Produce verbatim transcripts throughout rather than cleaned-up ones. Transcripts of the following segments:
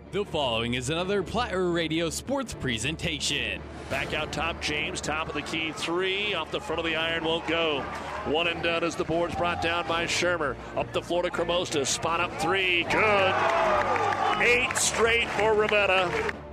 The following is another Platte River Radio sports presentation. Back out top, James, top of the key three. Off the front of the iron, won't go. One and done as the board's brought down by Shermer. Up the floor to Cremosta, spot up three, good. Eight straight for Ravenna.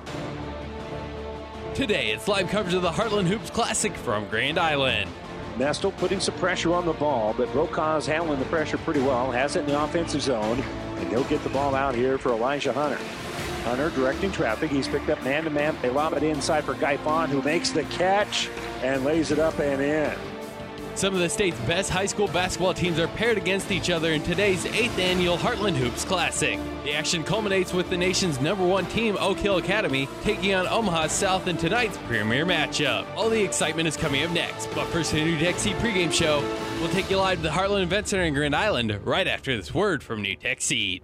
Today, it's live coverage of the Heartland Hoops Classic from Grand Island. Nestle putting some pressure on the ball, but Brokaw's handling the pressure pretty well. Has it in the offensive zone, and he'll get the ball out here for Elijah Hunter. Hunter directing traffic. He's picked up man-to-man. They lob it inside for Guy Fawn, who makes the catch and lays it up and in. Some of the state's best high school basketball teams are paired against each other in today's eighth annual Heartland Hoops Classic. The action culminates with the nation's number one team, Oak Hill Academy, taking on Omaha South in tonight's premier matchup. All the excitement is coming up next, but first the New Tech Seed pregame show. We'll take you live to the Heartland Event Center in Grand Island right after this word from New Tech Seed.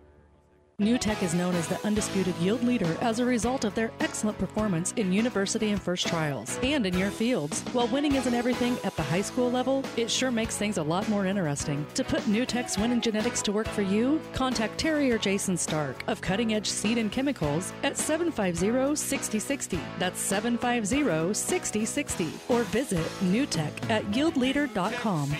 New Tech is known as the undisputed yield leader as a result of their excellent performance in university and first trials and in your fields. While winning isn't everything at the high school level, it sure makes things a lot more interesting. To put New Tech's winning genetics to work for you, contact Terry or Jason Stark of Cutting Edge Seed and Chemicals at seven five zero, six zero six zero. That's seven five zero, six zero six zero. Or visit newtech at yield leader dot com.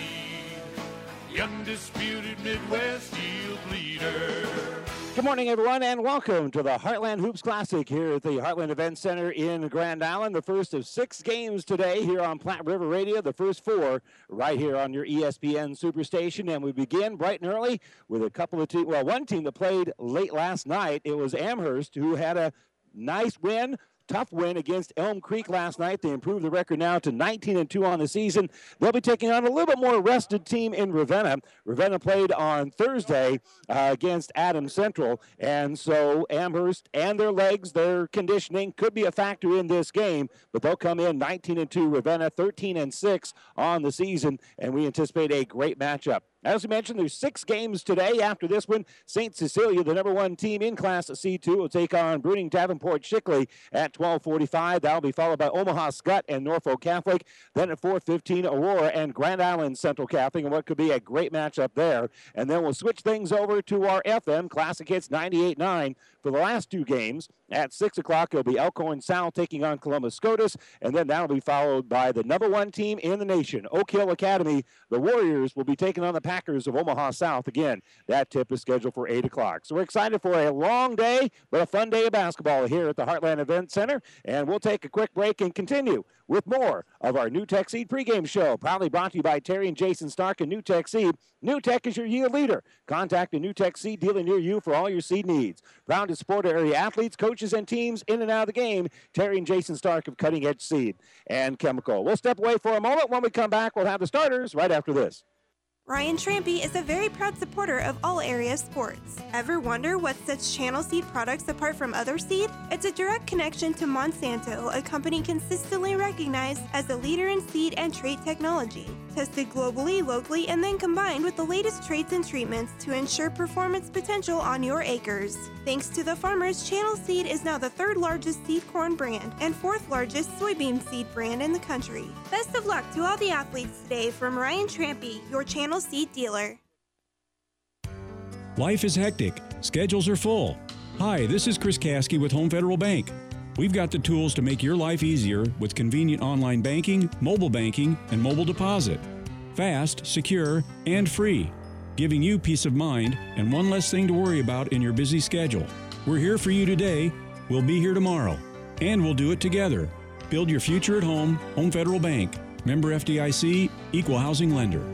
The undisputed Midwest yield leader. Good morning, everyone, and welcome to the Heartland Hoops Classic here at the Heartland Event Center in Grand Island. The first of six games today here on Platte River Radio, the first four right here on your E S P N Superstation. And we begin bright and early with a couple of teams, well, one team that played late last night. It was Amherst, who had a nice win. Tough win against Elm Creek last night. They improved the record now to nineteen and two on the season. They'll be taking on a little bit more rested team in Ravenna. Ravenna played on Thursday uh, against Adams Central, and so Amherst and their legs, their conditioning could be a factor in this game, but they'll come in nineteen and two. Ravenna thirteen and six on the season, and we anticipate a great matchup. As we mentioned, there's six games today. After this one, Saint Cecilia, the number one team in Class C two, will take on Bruning Davenport Shickley at twelve forty-five. That'll be followed by Omaha Skutt and Norfolk Catholic. Then at four fifteen, Aurora and Grand Island Central Catholic, and what could be a great matchup there. And then we'll switch things over to our F M Classic Hits ninety-eight nine for the last two games. At six o'clock, it'll be Elkhorn South taking on Columbus Scotus, and then that'll be followed by the number one team in the nation, Oak Hill Academy. The Warriors will be taking on the Packers of Omaha South. Again, that tip is scheduled for eight o'clock. So we're excited for a long day, but a fun day of basketball here at the Heartland Event Center, and we'll take a quick break and continue with more of our New Tech Seed pregame show, proudly brought to you by Terry and Jason Stark and New Tech Seed. New Tech is your yield leader. Contact a New Tech Seed dealer near you for all your seed needs. Proud to support area athletes, coaches, and teams in and out of the game. Terry and Jason Stark of Cutting Edge Seed and Chemical. We'll step away for a moment. When we come back, we'll have the starters right after this. Ryan Trampy is a very proud supporter of all area sports. Ever wonder what sets Channel Seed products apart from other seed? It's a direct connection to Monsanto, a company consistently recognized as a leader in seed and trait technology. Tested globally, locally, and then combined with the latest traits and treatments to ensure performance potential on your acres. Thanks to the farmers, Channel Seed is now the third largest seed corn brand and fourth largest soybean seed brand in the country. Best of luck to all the athletes today from Ryan Trampy, your Channel Seed dealer. Life is hectic. Schedules are full. Hi, this is Chris Caskey with Home Federal Bank. We've got the tools to make your life easier with convenient online banking, mobile banking, and mobile deposit. Fast, secure, and free, giving you peace of mind and one less thing to worry about in your busy schedule. We're here for you today. We'll be here tomorrow. And we'll do it together. Build your future at home. Home Federal Bank. Member F D I C, Equal Housing Lender.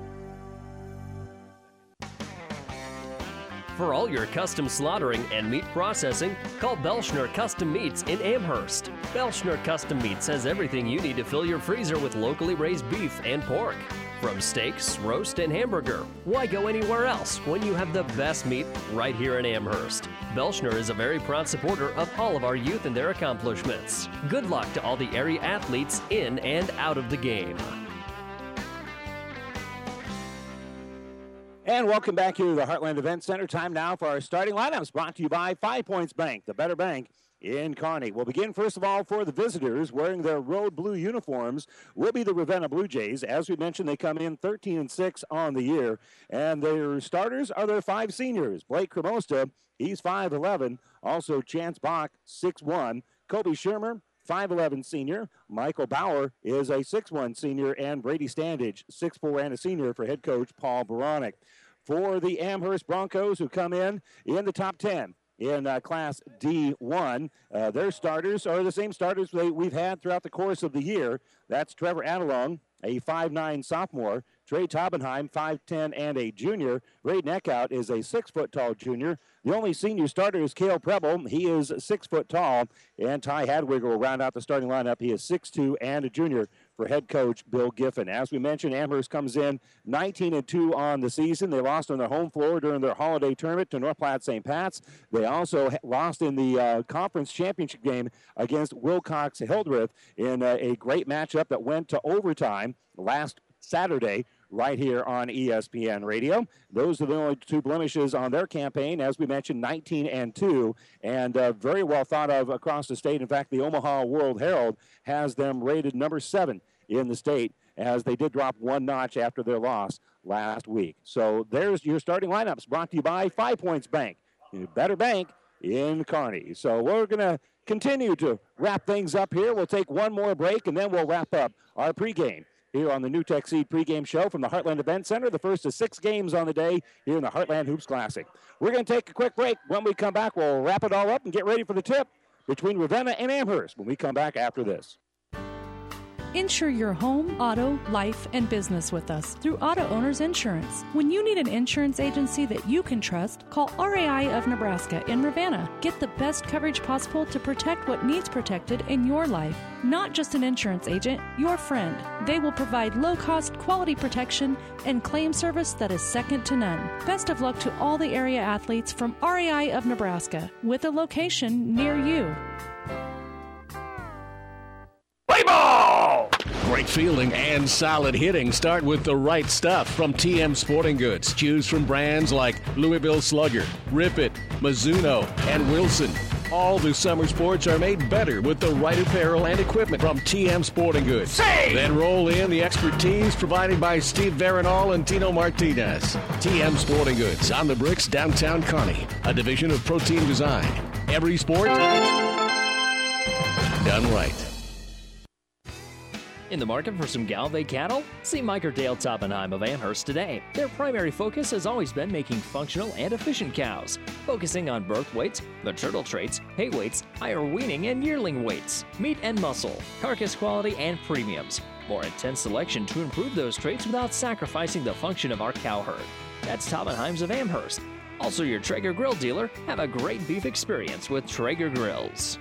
For all your custom slaughtering and meat processing, call Belschner Custom Meats in Amherst. Belschner Custom Meats has everything you need to fill your freezer with locally raised beef and pork. From steaks, roast, and hamburger, why go anywhere else when you have the best meat right here in Amherst? Belschner is a very proud supporter of all of our youth and their accomplishments. Good luck to all the area athletes in and out of the game. And welcome back here to the Heartland Event Center. Time now for our starting lineups, brought to you by Five Points Bank, the better bank in Kearney. We'll begin, first of all, for the visitors wearing their road blue uniforms will be the Ravenna Blue Jays. As we mentioned, they come in thirteen and six on the year, and their starters are their five seniors. Blake Cremosta, he's five eleven. Also, Chance Bach, six one. Kobe Shermer, five eleven senior. Michael Bauer is a six one senior, and Brady Standage, six four and a senior for head coach Paul Baronic. For the Amherst Broncos, who come in in the top ten in uh, Class D one, uh, their starters are the same starters they, we've had throughout the course of the year. That's Trevor Adelong, a five nine sophomore. Trey Taubenheim, five ten and a junior. Ray Neckout is a six foot tall junior. The only senior starter is Cale Preble. He is six foot tall. And Ty Hadwiger will round out the starting lineup. He is six two and a junior for head coach Bill Giffen. As we mentioned, Amherst comes in nineteen and two on the season. They lost on their home floor during their holiday tournament to North Platte Saint Pat's. They also lost in the uh, conference championship game against Wilcox Hildreth in uh, a great matchup that went to overtime last Saturday right here on E S P N Radio. Those are the only two blemishes on their campaign. As we mentioned, nineteen and two, and uh, very well thought of across the state. In fact, the Omaha World Herald has them rated number seven in the state, as they did drop one notch after their loss last week. So there's your starting lineups, brought to you by Five Points Bank. Better bank in Kearney. So we're going to continue to wrap things up here. We'll take one more break, and then we'll wrap up our pregame here on the New Tech Seed pregame show from the Heartland Event Center, the first of six games on the day here in the Heartland Hoops Classic. We're going to take a quick break. When we come back, we'll wrap it all up and get ready for the tip between Ravenna and Amherst when we come back after this. Insure your home, auto, life, and business with us through Auto Owners Insurance. When you need an insurance agency that you can trust, call R A I of Nebraska in Ravenna. Get the best coverage possible to protect what needs protected in your life. Not just an insurance agent, your friend. They will provide low-cost, quality protection and claim service that is second to none. Best of luck to all the area athletes from R A I of Nebraska, with a location near you. Play ball! Great fielding and solid hitting start with the right stuff from T M Sporting Goods. Choose from brands like Louisville Slugger, Rip It, Mizuno, and Wilson. All the summer sports are made better with the right apparel and equipment from T M Sporting Goods. Say! Then roll in the expertise provided by Steve Veronal and Tino Martinez. T M Sporting Goods on the Bricks, downtown Kearney, a division of Protein Design. Every sport done right. In the market for some Galvay cattle? See Mike or Dale Toppenheim of Amherst today. Their primary focus has always been making functional and efficient cows, focusing on birth weights, maternal traits, hay weights, higher weaning and yearling weights, meat and muscle, carcass quality and premiums. More intense selection to improve those traits without sacrificing the function of our cow herd. That's Toppenheim's of Amherst. Also your Traeger Grill dealer. Have a great beef experience with Traeger Grills.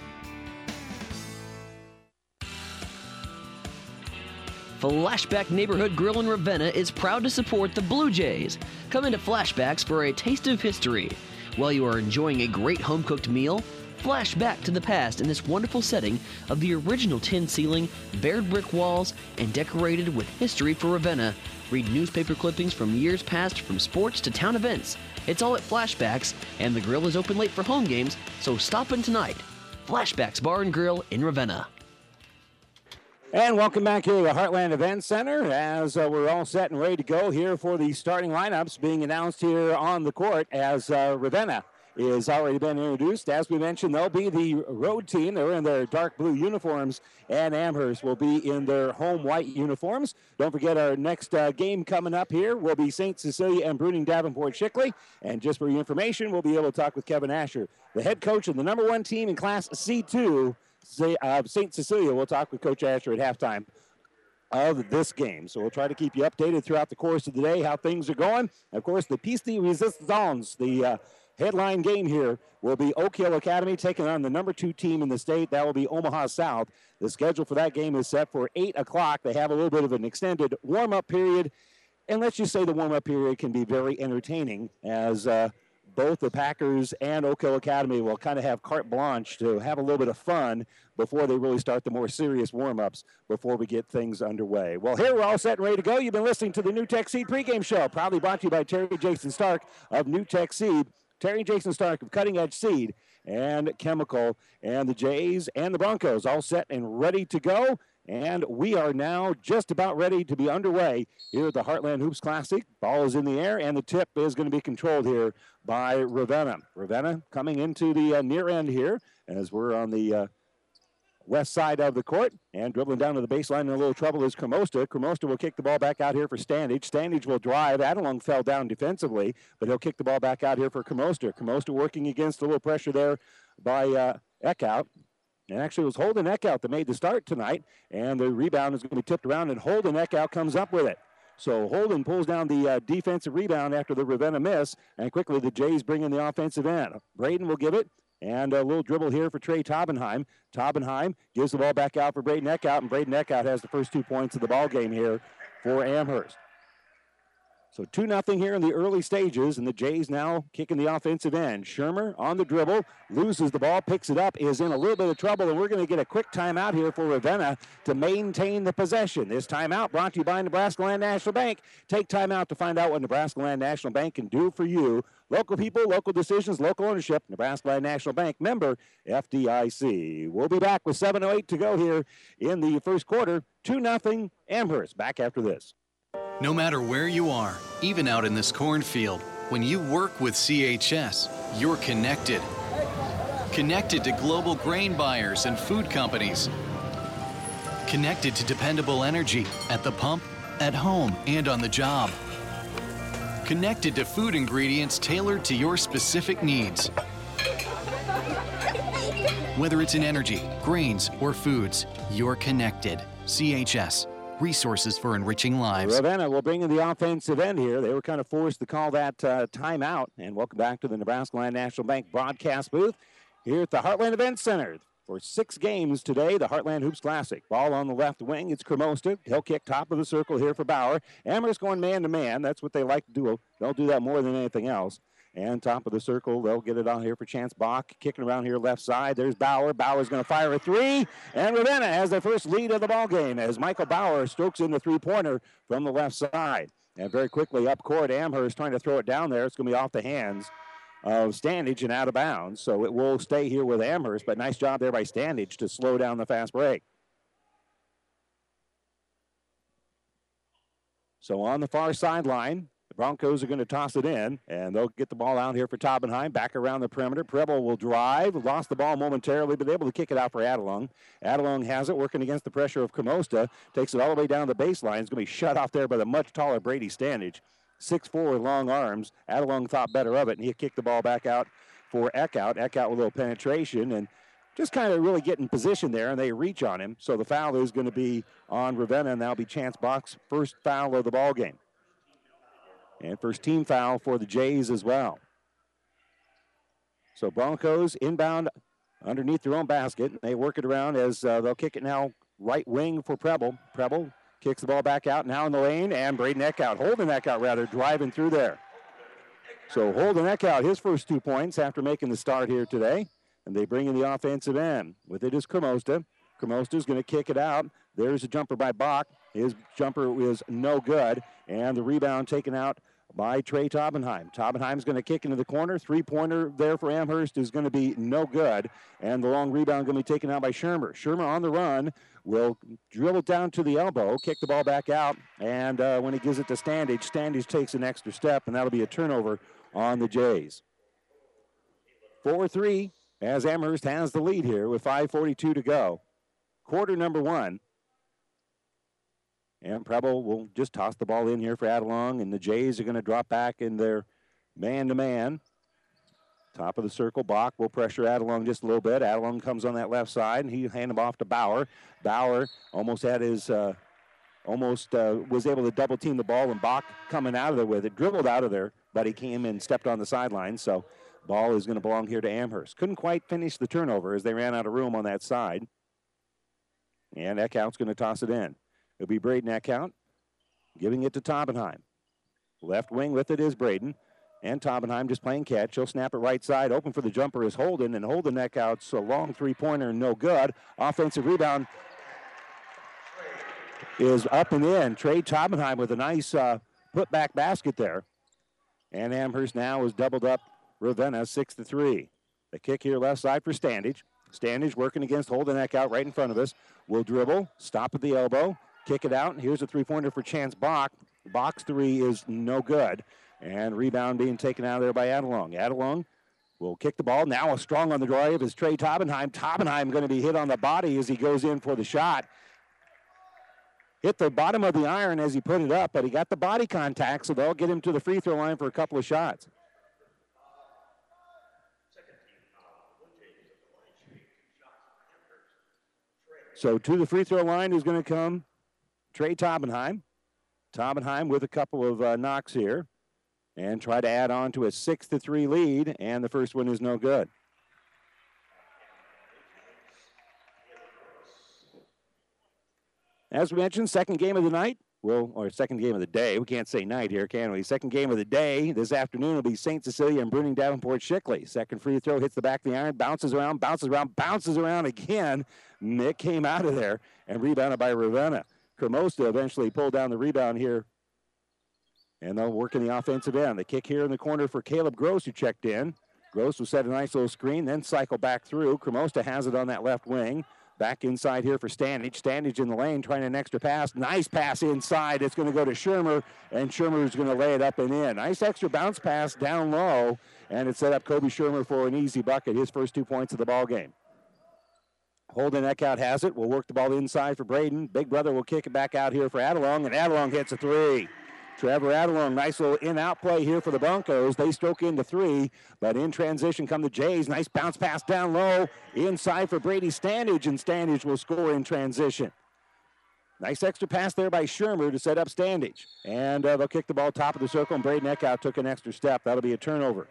Flashback Neighborhood Grill in Ravenna is proud to support the Blue Jays. Come into Flashbacks for a taste of history. While you are enjoying a great home-cooked meal, flash back to the past in this wonderful setting of the original tin ceiling, bared brick walls, and decorated with history for Ravenna. Read newspaper clippings from years past, from sports to town events. It's all at Flashbacks, and the grill is open late for home games, so stop in tonight. Flashbacks Bar and Grill in Ravenna. And welcome back here to the Heartland Event Center as uh, we're all set and ready to go here for the starting lineups being announced here on the court as uh, Ravenna is already been introduced. As we mentioned, they'll be the road team. They're in their dark blue uniforms, and Amherst will be in their home white uniforms. Don't forget our next uh, game coming up here will be Saint Cecilia and Bruning Davenport Shickley. And just for your information, we'll be able to talk with Kevin Asher, the head coach of the number one team in Class C two, Uh, Saint Cecilia. We'll talk with Coach Asher at halftime of this game. So we'll try to keep you updated throughout the course of the day, how things are going. Of course, the Piece de Resistance, the uh, headline game here, will be Oak Hill Academy taking on the number two team in the state. That will be Omaha South. The schedule for that game is set for eight o'clock. They have a little bit of an extended warm-up period. And let's just say the warm-up period can be very entertaining as uh, both the Packers and Oak Hill Academy will kind of have carte blanche to have a little bit of fun before they really start the more serious warm-ups before we get things underway. Well, here we're all set and ready to go. You've been listening to the New Tech Seed pregame show, proudly brought to you by Terry Jason Stark of New Tech Seed. Terry Jason Stark of Cutting Edge Seed and Chemical. And the Jays and the Broncos all set and ready to go. And we are now just about ready to be underway here at the Heartland Hoops Classic. Ball is in the air, and the tip is going to be controlled here by Ravenna. Ravenna coming into the uh, near end here as we're on the uh, west side of the court, and dribbling down to the baseline in a little trouble is Cremosta. Cremosta will kick the ball back out here for Standage. Standage will drive. Adelung fell down defensively, but he'll kick the ball back out here for Cremosta. Cremosta working against a little pressure there by uh, Eckhout. And actually, it was Holden Eckhout that made the start tonight, and the rebound is going to be tipped around, and Holden Eckhout comes up with it. So Holden pulls down the uh, defensive rebound after the Ravenna miss, and quickly the Jays bring in the offensive end. Braden will give it, and a little dribble here for Trey Taubenheim. Taubenheim gives the ball back out for Braden Eckhout, and Braden Eckhout has the first two points of the ball game here for Amherst. So two nothing here in the early stages, and the Jays now kicking the offensive end. Shermer on the dribble, loses the ball, picks it up, is in a little bit of trouble, and we're going to get a quick timeout here for Ravenna to maintain the possession. This timeout brought to you by Nebraska Land National Bank. Take time out to find out what Nebraska Land National Bank can do for you. Local people, local decisions, local ownership. Nebraska Land National Bank, member F D I C. We'll be back with seven oh eight to go here in the first quarter. two nothing Amherst. Back after this. No matter where you are, even out in this cornfield, when you work with C H S, you're connected. Connected to global grain buyers and food companies. Connected to dependable energy at the pump, at home, and on the job. Connected to food ingredients tailored to your specific needs. Whether it's in energy, grains, or foods, you're connected. C H S. Resources for enriching lives. Ravenna will bring in the offensive end here. They were kind of forced to call that uh, timeout. And welcome back to the Nebraska Land National Bank broadcast booth here at the Heartland Event Center. For six games today, the Heartland Hoops Classic. Ball on the left wing. It's Cremosta. He'll kick top of the circle here for Bauer. Amherst going man-to-man. That's what they like to do. They'll do that more than anything else. And top of the circle, they'll get it on here for Chance Bach. Kicking around here left side. There's Bauer. Bauer's going to fire a three. And Ravenna has their first lead of the ball game as Michael Bauer strokes in the three-pointer from the left side. And very quickly up court, Amherst trying to throw it down there. It's going to be off the hands of Standage and out of bounds. So it will stay here with Amherst, but nice job there by Standage to slow down the fast break. So on the far sideline, the Broncos are going to toss it in, and they'll get the ball out here for Taubenheim. Back around the perimeter. Preble will drive. Lost the ball momentarily, but able to kick it out for Adelung. Adelung has it, working against the pressure of Cremosta. Takes it all the way down the baseline. It's going to be shut off there by the much taller Brady Standage. six foot four long arms. Adelung thought better of it, and he kicked the ball back out for Eckhout. Eckhout with a little penetration, and just kind of really get in position there, and they reach on him. So the foul is going to be on Ravenna, and that'll be Chance Bach's first foul of the ball game. And first team foul for the Jays as well. So Broncos inbound underneath their own basket. They work it around as uh, they'll kick it now right wing for Preble. Preble kicks the ball back out now in the lane, and Braden Eckhout, Holden Eckhout rather, driving through there. So Holden Eckhout, his first two points after making the start here today. And they bring in the offensive end. With it is Cremosta. Cremosta's going to kick it out. There's a jumper by Bach. His jumper is no good. And the rebound taken out by Trey Taubenheim. Taubenheim's going to kick into the corner. Three-pointer there for Amherst is going to be no good. And the long rebound going to be taken out by Shermer. Shermer on the run will dribble down to the elbow, kick the ball back out. And uh, when he gives it to Standage, Standage takes an extra step, and that'll be a turnover on the Jays. four three as Amherst has the lead here with five forty-two to go. Quarter number one. And Preble will just toss the ball in here for Adelung, and the Jays are going to drop back in their man-to-man. Top of the circle, Bach will pressure Adelung just a little bit. Adelung comes on that left side, and he hand him off to Bauer. Bauer almost had his, uh, almost uh, was able to double team the ball, and Bach coming out of there with it, dribbled out of there, but he came and stepped on the sideline. So ball is going to belong here to Amherst. Couldn't quite finish the turnover as they ran out of room on that side. And Eckhout's going to toss it in. It'll be Braden Eckhout giving it to Taubenheim. Left wing with it is Braden. And Taubenheim just playing catch. He'll snap it right side. Open for the jumper is Holden. And Holden Eckhout's a long three-pointer, no good. Offensive rebound is up and in. Trey Taubenheim with a nice uh, put-back basket there. And Amherst now is doubled up Ravenna six to three. The kick here left side for Standage. Standage working against Holdeneck out right in front of us. Will dribble, stop at the elbow, kick it out. Here's a three-pointer for Chance Bach. Bach's three is no good. And rebound being taken out of there by Adelung. Adelung will kick the ball. Now a strong on the drive is Trey Taubenheim. Taubenheim going to be hit on the body as he goes in for the shot. Hit the bottom of the iron as he put it up, but he got the body contact, so they'll get him to the free throw line for a couple of shots. So to the free throw line is going to come Trey Taubenheim. Taubenheim with a couple of uh, knocks here and try to add on to a six to three lead, and the first one is no good. As we mentioned, second game of the night, well, or second game of the day. We can't say night here, can we? Second game of the day this afternoon will be Saint Cecilia and Bruning Davenport Shickley. Second free throw hits the back of the iron, bounces around, bounces around, bounces around again. Nick came out of there and rebounded by Ravenna. Cremosta eventually pulled down the rebound here, and they'll work in the offensive end. The kick here in the corner for Caleb Gross, who checked in. Gross will set a nice little screen, then cycle back through. Cremosta has it on that left wing. Back inside here for Standage. Standage in the lane trying an extra pass. Nice pass inside. It's going to go to Shermer, and Shermer is going to lay it up and in. Nice extra bounce pass down low, and it set up Kobe Shermer for an easy bucket, his first two points of the ball game. Holden Eckhout has it. Will work the ball inside for Braden. Big Brother will kick it back out here for Adelung, and Adelung hits a three. Trevor Adelung, nice little in-out play here for the Broncos. They stroke into three, but in transition come the Jays. Nice bounce pass down low, inside for Brady Standage, and Standage will score in transition. Nice extra pass there by Shermer to set up Standage. And uh, they'll kick the ball top of the circle, and Braden Eckhout took an extra step. That'll be a turnover.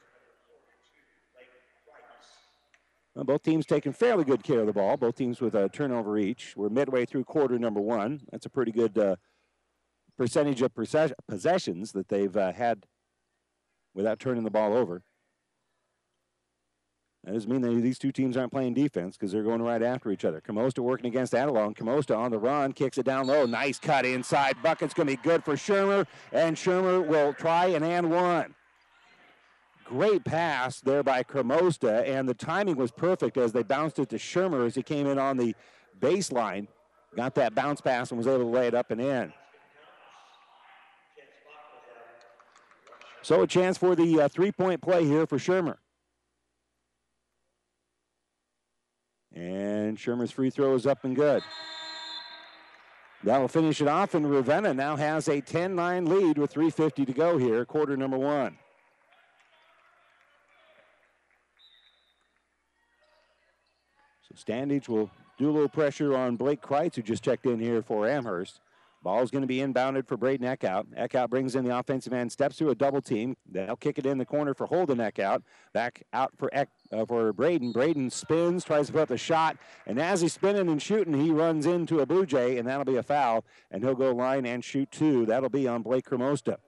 Well, both teams taking fairly good care of the ball. Both teams with a turnover each. We're midway through quarter number one. That's a pretty good uh, percentage of possessions that they've uh, had without turning the ball over. That doesn't mean that these two teams aren't playing defense because they're going right after each other. Camosta working against Adelung. Camosta on the run, kicks it down low. Nice cut inside. Bucket's going to be good for Shermer, and Shermer will try an and one. Great pass there by Camosta, and the timing was perfect as they bounced it to Shermer as he came in on the baseline. Got that bounce pass and was able to lay it up and in. So a chance for the uh, three-point play here for Shermer. And Shermer's free throw is up and good. That'll finish it off, and Ravenna now has a ten nine lead with three fifty to go here, quarter number one. So Standage will do a little pressure on Blake Kreitz, who just checked in here for Amherst. Ball's going to be inbounded for Braden Eckhout. Eckhout brings in the offensive end, steps through a double team. They'll kick it in the corner for Holden Eckhout. Back out for Eck, uh, for Braden. Braden spins, tries to put up a shot, and as he's spinning and shooting, he runs into a Blue Jay, and that'll be a foul, and he'll go line and shoot two. That'll be on Blake Cremosta.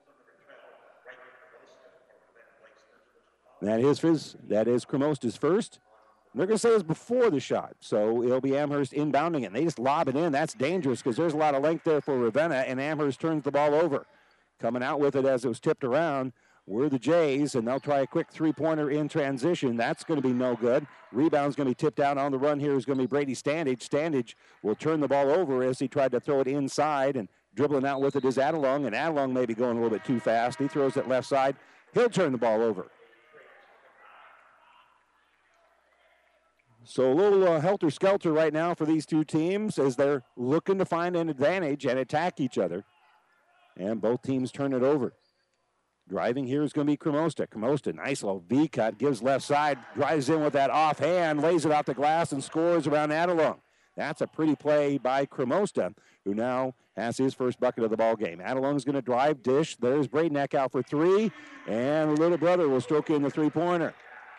That is his, that is Cremosta's first. They're going to say it was before the shot, so it'll be Amherst inbounding it. They just lob it in. That's dangerous because there's a lot of length there for Ravenna, and Amherst turns the ball over. Coming out with it as it was tipped around were the Jays, and they'll try a quick three-pointer in transition. That's going to be no good. Rebound's going to be tipped out on the run here is going to be Brady Standage. Standage will turn the ball over as he tried to throw it inside, and dribbling out with it is Adelung, and Adelung may be going a little bit too fast. He throws it left side. He'll turn the ball over. So a little uh, helter-skelter right now for these two teams as they're looking to find an advantage and attack each other. And both teams turn it over. Driving here is going to be Cremosta. Cremosta, nice little V-cut, gives left side, drives in with that offhand, lays it off the glass, and scores around Adelung. That's a pretty play by Cremosta, who now has his first bucket of the ball game. Adelung's going to drive, dish. There's Braden Eckhout for three, and the little brother will stroke in the three-pointer.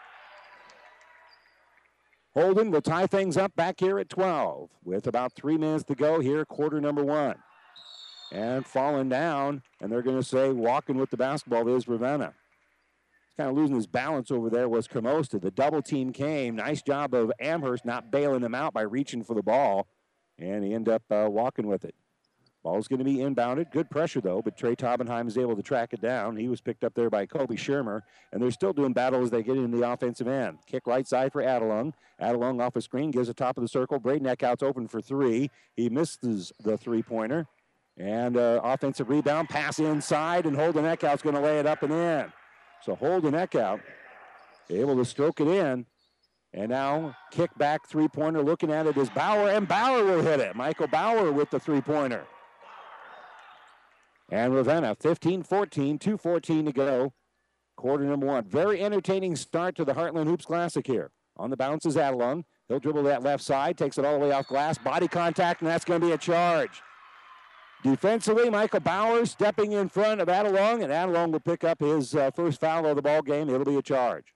Holden will tie things up back here at twelve with about three minutes to go here, quarter number one. And falling down, and they're going to say walking with the basketball is Ravenna. He's kind of losing his balance over there was Cremosta. The double team came. Nice job of Amherst not bailing him out by reaching for the ball, and he ended up uh, walking with it. Ball's going to be inbounded. Good pressure, though, but Trey Taubenheim is able to track it down. He was picked up there by Kobe Shermer, and they're still doing battle as they get in the offensive end. Kick right side for Adelung. Adelung off a screen, gives the top of the circle. Braden Eckhout's open for three. He misses the three-pointer. And uh, offensive rebound, pass inside, and Holden Eckhout's going to lay it up and in. So Holden Eckhout able to stroke it in. And now kick back three-pointer, looking at it is Bauer, and Bauer will hit it. Michael Bauer with the three-pointer. And Ravenna, fifteen fourteen, two fourteen to go. Quarter number one. Very entertaining start to the Heartland Hoops Classic here. On the bounce is Adelung. He'll dribble that left side, takes it all the way off glass, body contact, and that's going to be a charge. Defensively, Michael Bauer stepping in front of Adelung, and Adelung will pick up his uh, first foul of the ball game. It'll be a charge.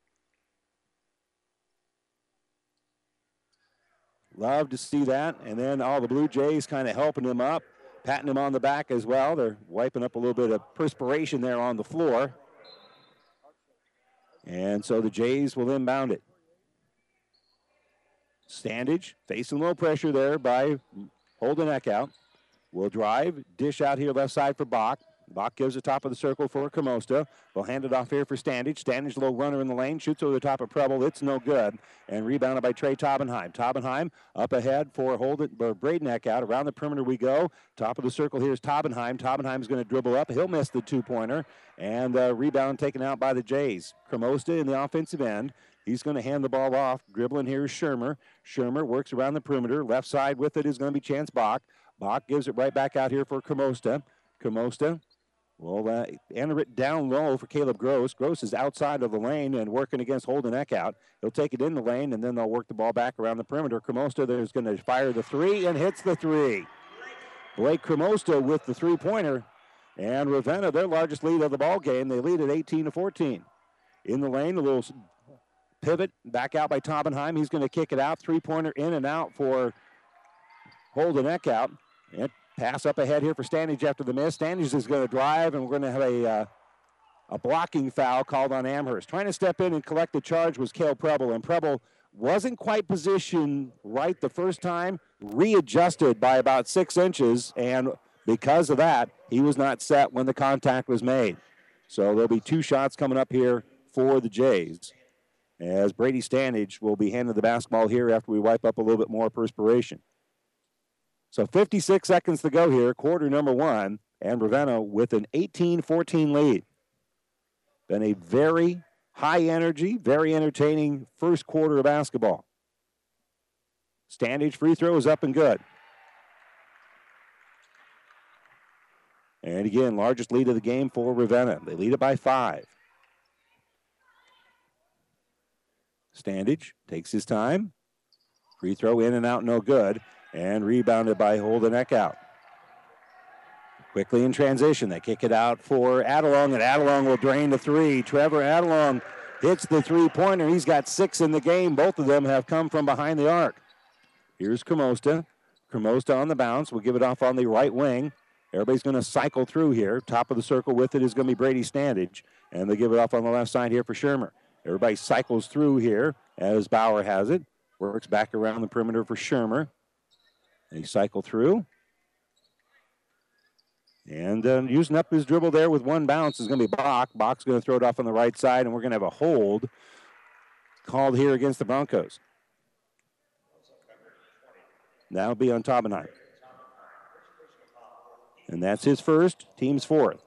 Love to see that. And then all the Blue Jays kind of helping him up, patting him on the back as well. They're wiping up a little bit of perspiration there on the floor. And so the Jays will inbound it. Standage facing low pressure there by Holden Eckhout. Will drive, dish out here left side for Bach. Bach gives the top of the circle for Camosta. They'll hand it off here for Standage. Standage, low runner in the lane, shoots over the top of Preble. It's no good. And rebounded by Trey Taubenheim. Taubenheim up ahead for Holden, or Braden Eckhout. Around the perimeter we go. Top of the circle here is Taubenheim. Taubenheim's going to dribble up. He'll miss the two-pointer. And uh, rebound taken out by the Jays. Camosta in the offensive end. He's going to hand the ball off. Dribbling here is Shermer. Shermer works around the perimeter. Left side with it is going to be Chance Bach. Bach gives it right back out here for Camosta. Camosta will uh, enter it down low for Caleb Gross. Gross is outside of the lane and working against Holden Eckhout. He'll take it in the lane, and then they'll work the ball back around the perimeter. Camosta there's going to fire the three and hits the three. Blake Camosta with the three-pointer. And Ravenna, their largest lead of the ball game, they lead at eighteen to fourteen. In the lane, a little pivot, back out by Taubenheim. He's going to kick it out. Three-pointer in and out for Holden Eckhout. And pass up ahead here for Standage after the miss. Standage is going to drive, and we're going to have a uh, a blocking foul called on Amherst. Trying to step in and collect the charge was Cale Preble, and Preble wasn't quite positioned right the first time, readjusted by about six inches, and because of that, he was not set when the contact was made. So there'll be two shots coming up here for the Jays, as Brady Standage will be handing the basketball here after we wipe up a little bit more perspiration. So fifty-six seconds to go here, quarter number one, and Ravenna with an eighteen fourteen lead. Been a very high energy, very entertaining first quarter of basketball. Standage free throw is up and good. And again, largest lead of the game for Ravenna. They lead it by five. Standage takes his time. Free throw in and out, no good. And rebounded by Holden Eckhout. Quickly in transition, they kick it out for Adelung, and Adelung will drain the three. Trevor Adelung hits the three-pointer. He's got six in the game. Both of them have come from behind the arc. Here's Camosta. Camosta on the bounce. We'll give it off on the right wing. Everybody's going to cycle through here. Top of the circle with it is going to be Brady Standage, and they give it off on the left side here for Shermer. Everybody cycles through here as Bauer has it. Works back around the perimeter for Shermer. They cycle through. And uh, using up his dribble there with one bounce is going to be Bach. Bach's going to throw it off on the right side, and we're going to have a hold called here against the Broncos. That'll be on Taubenheim. And that's his first, team's fourth.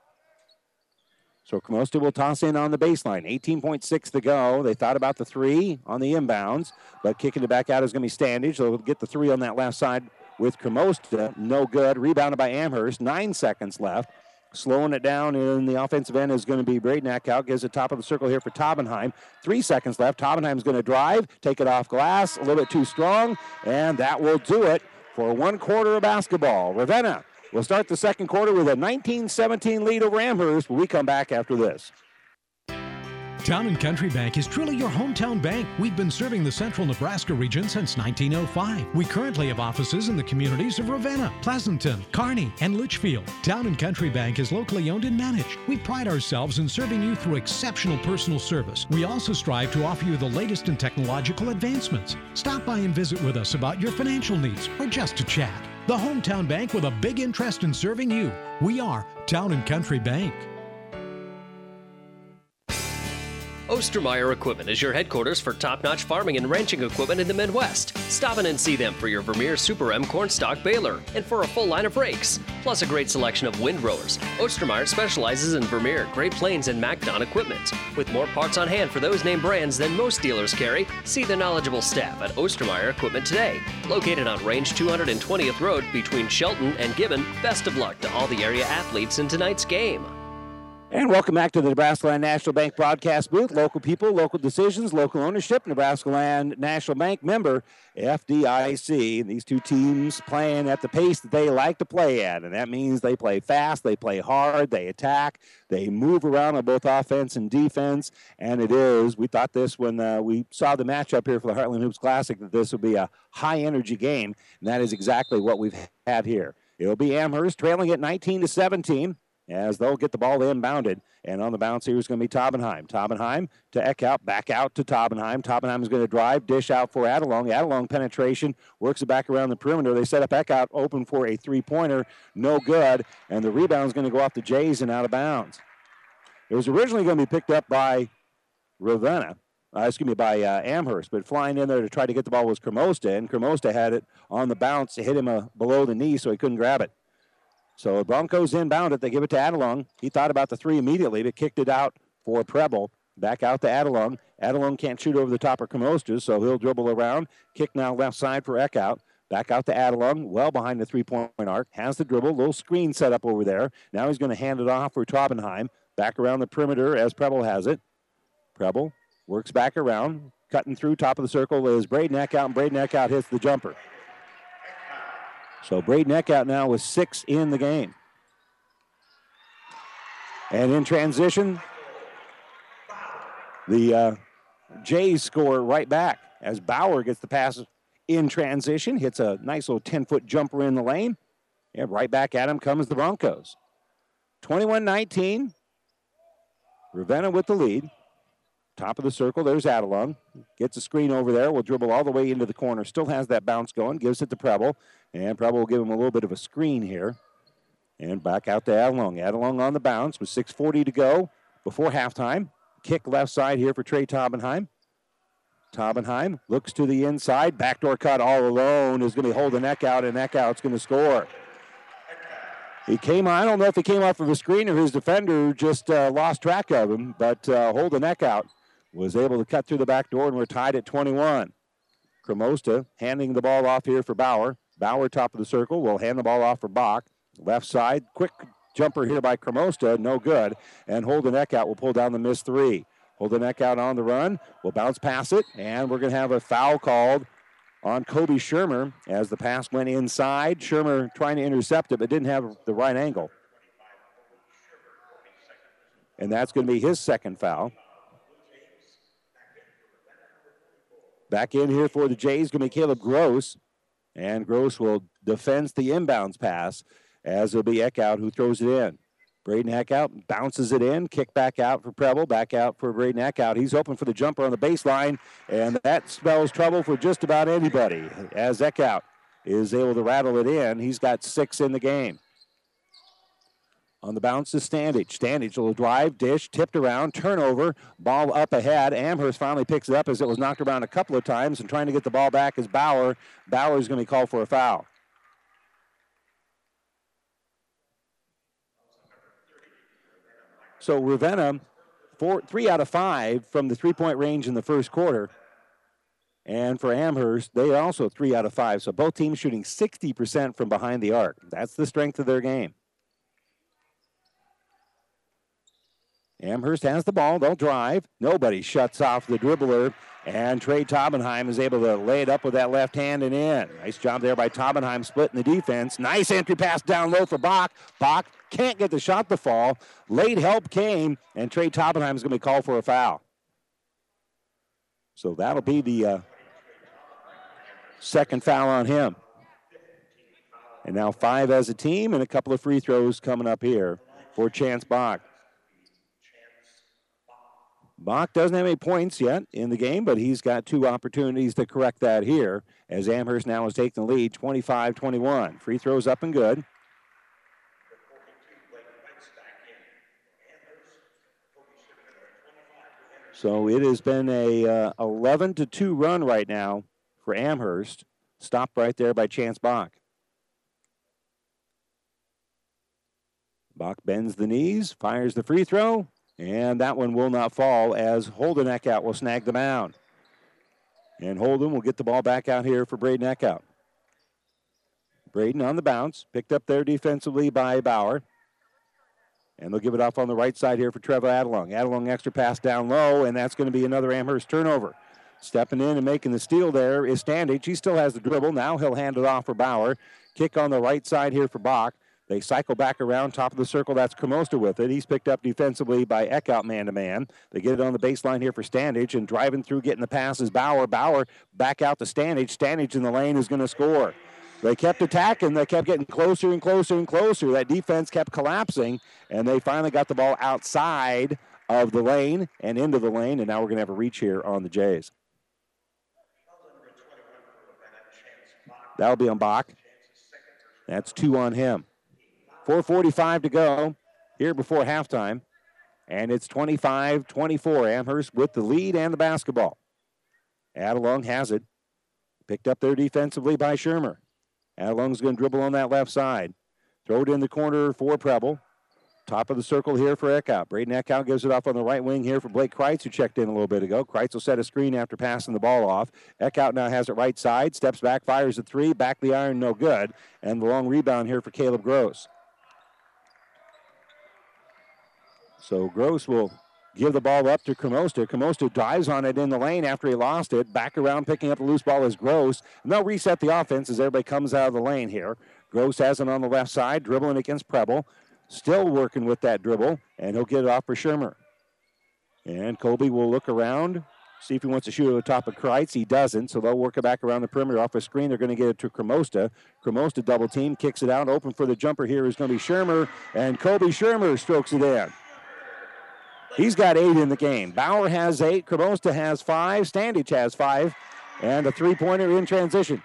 So Camosta will toss in on the baseline. eighteen point six to go. They thought about the three on the inbounds, but kicking it back out is going to be Standage. They'll get the three on that left side with Camosta. No good. Rebounded by Amherst. Nine seconds left. Slowing it down in the offensive end is going to be Braden Eckhout. Gives the top of the circle here for Taubenheim. Three seconds left. Taubenheim's going to drive, take it off glass. A little bit too strong, and that will do it for one quarter of basketball. Ravenna we'll start the second quarter with a nineteen seventeen lead over Amherst when we come back after this. Town and Country Bank is truly your hometown bank. We've been serving the central Nebraska region since nineteen oh five. We currently have offices in the communities of Ravenna, Pleasanton, Kearney, and Litchfield. Town and Country Bank is locally owned and managed. We pride ourselves in serving you through exceptional personal service. We also strive to offer you the latest in technological advancements. Stop by and visit with us about your financial needs or just to chat. the hometown bank with a big interest in serving you. We are Town and Country Bank. Ostermeyer Equipment is your headquarters for top-notch farming and ranching equipment in the Midwest. Stop in and see them for your Vermeer Super M cornstalk baler and for a full line of rakes, plus a great selection of windrowers. Ostermeyer specializes in Vermeer, Great Plains, and MacDon equipment. With more parts on hand for those name brands than most dealers carry, see the knowledgeable staff at Ostermeyer Equipment today. Located on Range two hundred twentieth Road between Shelton and Gibbon, best of luck to all the area athletes in tonight's game. And welcome back to the Nebraska Land National Bank broadcast booth. Local people, local decisions, local ownership. Nebraska Land National Bank member, F D I C. These two teams playing at the pace that they like to play at. And that means they play fast, they play hard, they attack, they move around on both offense and defense. And it is, we thought this when uh, we saw the matchup here for the Heartland Hoops Classic, that this would be a high-energy game. And that is exactly what we've had here. It'll be Amherst trailing at nineteen to seventeen. As they'll get the ball inbounded. And on the bounce here is going to be Taubenheim. Taubenheim to Eckhout, back out to Taubenheim. Taubenheim is going to drive, dish out for Adelung. Adelung penetration, works it back around the perimeter. They set up Eckhout open for a three-pointer, no good. And the rebound is going to go off the Jays and out of bounds. It was originally going to be picked up by Ravenna. Uh, excuse me, by uh, Amherst, but flying in there to try to get the ball was Cremosta, and Cremosta had it on the bounce. It hit him uh, below the knee, so he couldn't grab it. So Broncos inbound it. They give it to Adelung. He thought about the three immediately, but kicked it out for Preble. Back out to Adelung. Adelung can't shoot over the top of Cremosta, so he'll dribble around. Kick now left side for Eckhout. Back out to Adelung, well behind the three-point arc. Has the dribble, little screen set up over there. Now he's going to hand it off for Taubenheim. Back around the perimeter as Preble has it. Preble works back around. Cutting through top of the circle is Braden Eckhout, and Braden Eckhout hits the jumper. So Braden Eckhout now with six in the game. And in transition, the uh, Jays score right back as Bauer gets the pass in transition, hits a nice little ten-foot jumper in the lane. And right back at him comes the Broncos. twenty-one nineteen. Ravenna with the lead. Top of the circle, there's Adelung. Gets a screen over there. Will dribble all the way into the corner. Still has that bounce going. Gives it to Preble. And Preble will give him a little bit of a screen here. And back out to Adelung. Adelung on the bounce with six forty to go before halftime. Kick left side here for Trey Taubenheim. Taubenheim looks to the inside. Backdoor cut all alone is going to be holding Eckhout, and Eckhout's going to score. He came, I don't know if he came off of a screen or his defender just uh, lost track of him, but uh, Holden Eckhout was able to cut through the back door, and we're tied at twenty-one. Cremosta handing the ball off here for Bauer. Bauer, top of the circle, will hand the ball off for Bach. Left side, quick jumper here by Cremosta, no good. And Holden Eckhout will pull down the missed three. Holden Eckhout on the run, will bounce past it, and we're going to have a foul called on Kobe Shermer as the pass went inside. Shermer trying to intercept it, but didn't have the right angle. And that's going to be his second foul. Back in here for the Jays, going to be Caleb Gross. And Gross will defend the inbounds pass as it'll be Eckhout who throws it in. Braden Eckhout bounces it in, kick back out for Preble, back out for Braden Eckhout. He's open for the jumper on the baseline, and that spells trouble for just about anybody as Eckhout is able to rattle it in. He's got six in the game. On the bounce is Standage. Standage will drive, dish, tipped around, turnover, ball up ahead. Amherst finally picks it up as it was knocked around a couple of times, and trying to get the ball back is Bauer. Bauer's going to be called for a foul. So Ravenna, four, three out of five from the three-point range in the first quarter. And for Amherst, they are also three out of five. So both teams shooting sixty percent from behind the arc. That's the strength of their game. Amherst has the ball. They'll drive. Nobody shuts off the dribbler. And Trey Taubenheim is able to lay it up with that left hand and in. Nice job there by Taubenheim splitting the defense. Nice entry pass down low for Bach. Bach can't get the shot to fall. Late help came, and Trey Taubenheim is going to be called for a foul. So that'll be the uh, second foul on him. And now five as a team and a couple of free throws coming up here for Chance Bach. Bach doesn't have any points yet in the game, but he's got two opportunities to correct that here as Amherst now has taken the lead, twenty-five twenty-one. Free throws up and good. So it has been a uh, eleven to two run right now for Amherst. Stopped right there by Chance Bach. Bach bends the knees, fires the free throw, and that one will not fall as Holden Eckhout will snag the mound. And Holden will get the ball back out here for Braden Eckhout. Braden on the bounce, picked up there defensively by Bauer. And they'll give it off on the right side here for Trevor Adelung. Adelung extra pass down low, and that's going to be another Amherst turnover. Stepping in and making the steal there is Standage. He still has the dribble. Now he'll hand it off for Bauer. Kick on the right side here for Bach. They cycle back around top of the circle. That's Cremosta with it. He's picked up defensively by Eckhout man-to-man. They get it on the baseline here for Standage, and driving through getting the pass is Bauer. Bauer back out to Standage. Standage in the lane is going to score. They kept attacking. They kept getting closer and closer and closer. That defense kept collapsing, and they finally got the ball outside of the lane and into the lane, and now we're going to have a reach here on the Jays. That'll be on Bach. That's two on him. four forty-five to go here before halftime, and it's twenty-five twenty-four. Amherst with the lead and the basketball. Adelung has it. Picked up there defensively by Shermer. Adelung's going to dribble on that left side. Throw it in the corner for Preble. Top of the circle here for Eckhout. Braden Eckhout gives it off on the right wing here for Blake Kreitz, who checked in a little bit ago. Kreitz will set a screen after passing the ball off. Eckhout now has it right side. Steps back, fires a three. Back the iron, no good. And the long rebound here for Caleb Gross. So Gross will give the ball up to Cremosta. Cremosta dives on it in the lane after he lost it. Back around picking up the loose ball is Gross. And they'll reset the offense as everybody comes out of the lane here. Gross has it on the left side, dribbling against Preble. Still working with that dribble, and he'll get it off for Shermer. And Colby will look around, see if he wants to shoot over the top of Kreitz. He doesn't, so they'll work it back around the perimeter off a screen. They're going to get it to Cremosta. Cremosta double team, kicks it out. Open for the jumper here is going to be Shermer, and Colby Shermer strokes it in. He's got eight in the game. Bauer has eight. Cremosta has five. Standage has five. And a three-pointer in transition.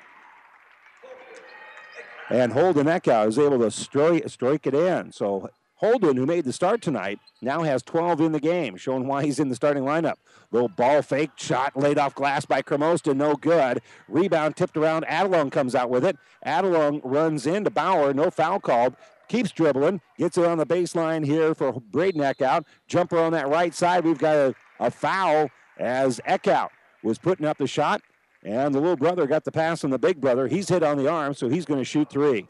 And Holden Eckhout is able to strike, strike it in. So Holden, who made the start tonight, now has twelve in the game, showing why he's in the starting lineup. Little ball fake shot laid off glass by Cremosta, no good. Rebound tipped around. Adelung comes out with it. Adelung runs into Bauer, no foul called. Keeps dribbling, gets it on the baseline here for Braden Eckhout. Jumper on that right side. We've got a, a foul as Eckhout was putting up the shot, and the little brother got the pass from the big brother. He's hit on the arm, so he's going to shoot three.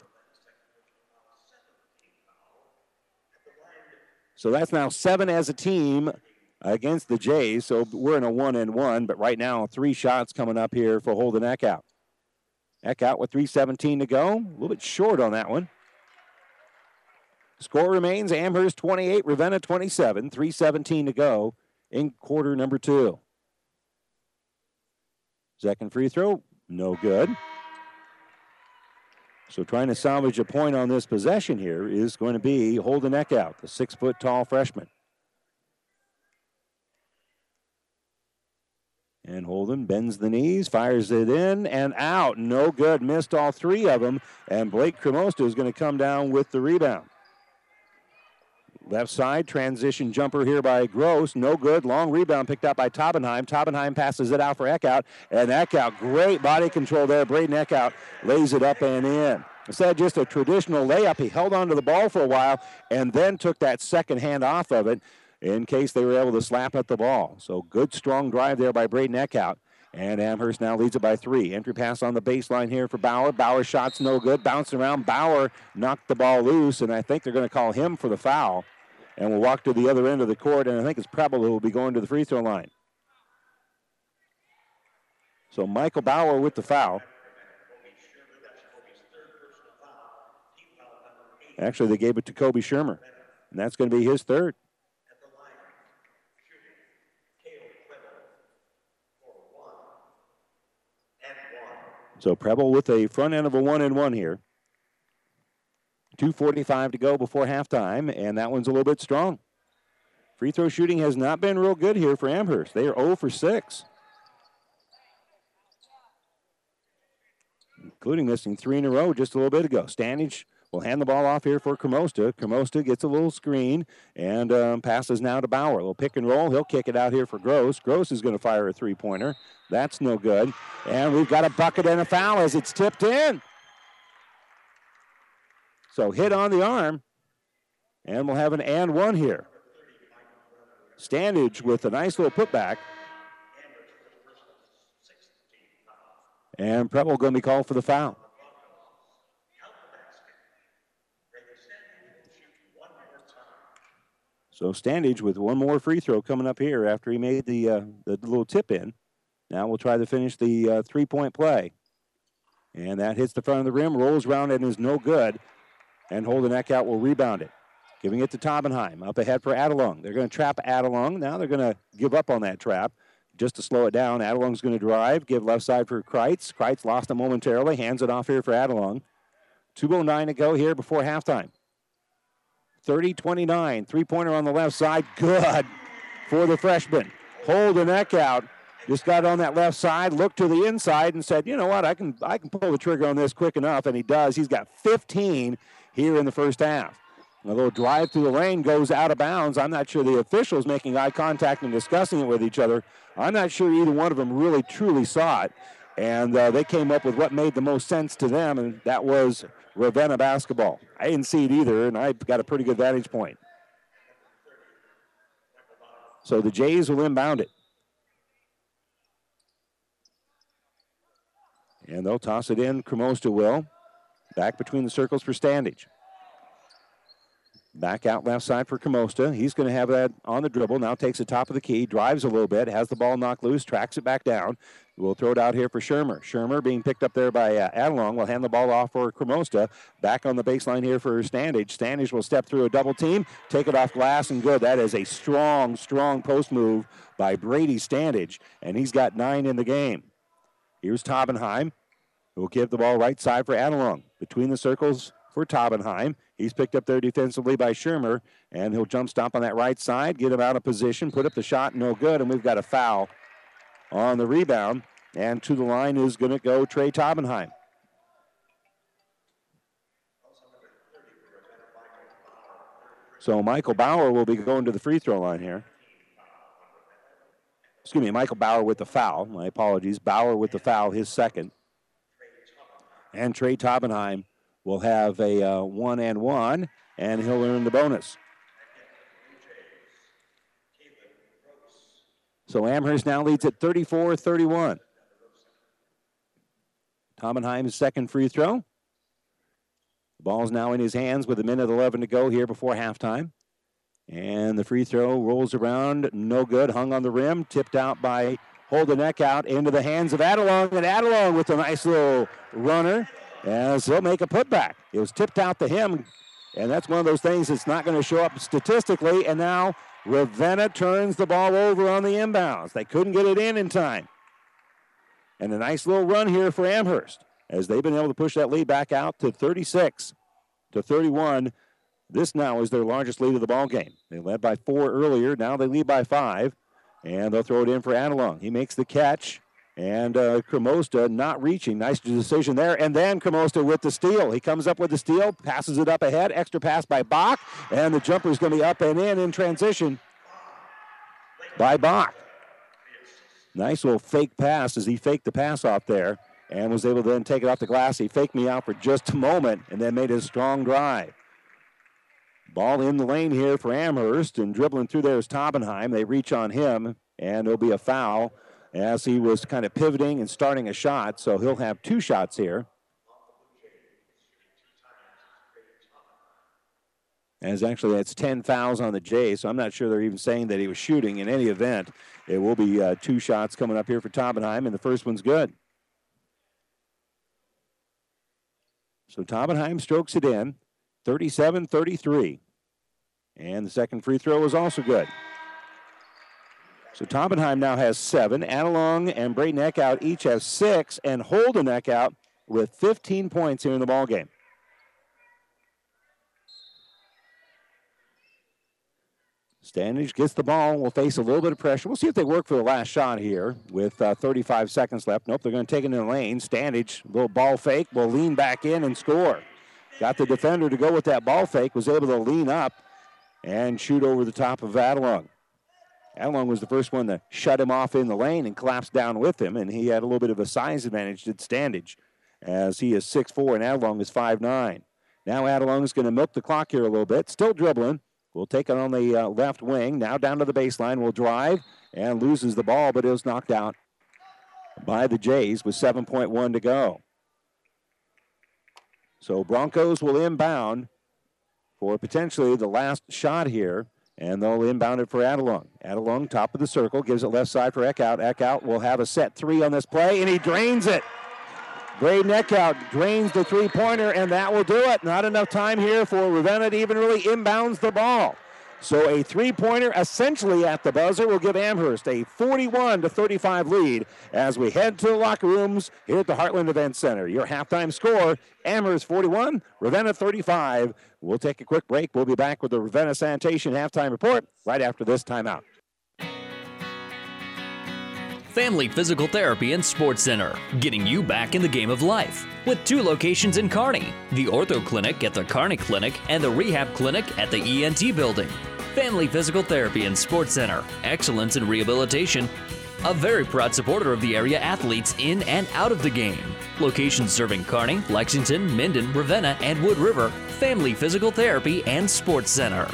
So that's now seven as a team against the Jays. So we're in a one and one, but right now three shots coming up here for Holden Eckhout. Eckhout with three seventeen to go. A little bit short on that one. Score remains Amherst twenty-eight, Ravenna twenty-seven, three seventeen to go in quarter number two. Second free throw, no good. So trying to salvage a point on this possession here is going to be Holden Eckhout, the six-foot-tall freshman. And Holden bends the knees, fires it in and out. No good, missed all three of them. And Blake Cremosta is going to come down with the rebound. Left side, transition jumper here by Gross. No good. Long rebound picked up by Taubenheim. Taubenheim passes it out for Eckhout. And Eckhout, great body control there. Braden Eckhout lays it up and in. Instead of just a traditional layup, he held onto the ball for a while and then took that second hand off of it in case they were able to slap at the ball. So good, strong drive there by Braden Eckhout. And Amherst now leads it by three. Entry pass on the baseline here for Bauer. Bauer shot's no good. Bouncing around. Bauer knocked the ball loose, and I think they're going to call him for the foul. And we'll walk to the other end of the court, and I think it's Preble who will be going to the free throw line. So Michael Bauer with the foul. Actually, they gave it to Kobe Shermer, and that's going to be his third. So Preble with a front end of a one and one here. two forty-five to go before halftime, and that one's a little bit strong. Free throw shooting has not been real good here for Amherst. They are zero for six. Including missing three in a row just a little bit ago. Standage will hand the ball off here for Cremosta. Cremosta gets a little screen and um, passes now to Bauer. A little pick and roll. He'll kick it out here for Gross. Gross is going to fire a three-pointer. That's no good. And we've got a bucket and a foul as it's tipped in. So hit on the arm. And we'll have an and one here. Standage with a nice little putback. And Preble going to be called for the foul. So Standage with one more free throw coming up here after he made the uh, the little tip in. Now we'll try to finish the uh, three-point play. And that hits the front of the rim, rolls around and is no good. And Holden Eckhout will rebound it. Giving it to Taubenheim. Up ahead for Adelung. They're going to trap Adelung. Now they're going to give up on that trap. Just to slow it down, Adelung's going to drive, give left side for Kreitz. Kreitz lost it momentarily, hands it off here for Adelung. two oh nine to go here before halftime. thirty twenty-nine, three-pointer on the left side, good for the freshman. Holden Eckhout just got on that left side, looked to the inside and said, you know what, I can, I can pull the trigger on this quick enough, and he does. He's got fifteen here in the first half. A little drive through the lane goes out of bounds. I'm not sure the officials making eye contact and discussing it with each other. I'm not sure either one of them really truly saw it. And uh, they came up with what made the most sense to them, and that was Ravenna basketball. I didn't see it either, and I got a pretty good vantage point. So the Jays will inbound it. And they'll toss it in. Cremosta will. Back between the circles for Standage. Back out left side for Cremosta. He's going to have that on the dribble. Now takes the top of the key, drives a little bit, has the ball knocked loose, tracks it back down. We'll throw it out here for Shermer. Shermer being picked up there by uh, Adelung. Will hand the ball off for Cremosta. Back on the baseline here for Standage. Standage will step through a double team, take it off glass, and good. That is a strong, strong post move by Brady Standage, and he's got nine in the game. Here's Taubenheim, who will give the ball right side for Adelung. Between the circles for Taubenheim. He's picked up there defensively by Shermer, and he'll jump stop on that right side, get him out of position, put up the shot, no good, and we've got a foul on the rebound. And to the line is going to go Trey Taubenheim. So Michael Bauer will be going to the free throw line here. Excuse me, Michael Bauer with the foul. My apologies. Bauer with the foul, his second. And Trey Taubenheim will have a uh, one and one, and he'll earn the bonus. So Amherst now leads at thirty-four thirty-one. Taubenheim's second free throw. The ball's now in his hands with a minute eleven to go here before halftime. And the free throw rolls around, no good, hung on the rim, tipped out by Holden Eckhout into the hands of Adelung, and Adelung with a nice little runner. As he'll make a putback. It was tipped out to him, and that's one of those things that's not going to show up statistically, and now Ravenna turns the ball over on the inbounds. They couldn't get it in in time. And a nice little run here for Amherst as they've been able to push that lead back out to thirty-six to thirty-one. This now is their largest lead of the ball game. They led by four earlier. Now they lead by five, and they'll throw it in for Adelung. He makes the catch. And uh, Cremosta not reaching. Nice decision there. And then Cremosta with the steal. He comes up with the steal, passes it up ahead. Extra pass by Bach. And the jumper is going to be up and in in transition by Bach. Nice little fake pass as he faked the pass off there and was able to then take it off the glass. He faked me out for just a moment and then made a strong drive. Ball in the lane here for Amherst, and dribbling through there is Taubenheim. They reach on him, and it'll be a foul as he was kind of pivoting and starting a shot, so he'll have two shots here. As actually that's ten fouls on the Jays, so I'm not sure they're even saying that he was shooting. In any event, it will be uh, two shots coming up here for Taubenheim, and the first one's good. So Taubenheim strokes it in, thirty-seven thirty-three. And the second free throw was also good. So Taubenheim now has seven. Adelung and Braden Eckhout each have six, and Holden Eckhout with fifteen points here in the ballgame. Standage gets the ball. Will face a little bit of pressure. We'll see if they work for the last shot here with uh, thirty-five seconds left. Nope, they're going to take it in the lane. Standage, little ball fake, will lean back in and score. Got the defender to go with that ball fake, was able to lean up and shoot over the top of Adelung. Adelung was the first one to shut him off in the lane and collapse down with him, and he had a little bit of a size advantage, did Standage, as he is six four and Adelung is five nine. Now Adelung is going to milk the clock here a little bit, still dribbling. We'll take it on the uh, left wing. Now down to the baseline. Will drive and loses the ball, but it was knocked out by the Jays with seven point one to go. So Broncos will inbound for potentially the last shot here, and they'll inbound it for Adelung. Adelung, top of the circle, gives it left side for Eckhout. Eckhout will have a set three on this play, and he drains it. Braden Eckhout drains the three-pointer, and that will do it. Not enough time here for Ravenna to even really inbounds the ball. So a three-pointer essentially at the buzzer will give Amherst a forty-one to thirty-five lead as we head to the locker rooms here at the Heartland Event Center. Your halftime score, Amherst forty-one, Ravenna thirty-five. We'll take a quick break. We'll be back with the Ravenna Sanitation halftime report right after this timeout. Family Physical Therapy and Sports Center, getting you back in the game of life. With two locations in Kearney, the Ortho Clinic at the Kearney Clinic and the Rehab Clinic at the E N T Building. Family Physical Therapy and Sports Center, excellence in rehabilitation. A very proud supporter of the area athletes in and out of the game. Locations serving Kearney, Lexington, Minden, Ravenna, and Wood River. Family Physical Therapy and Sports Center.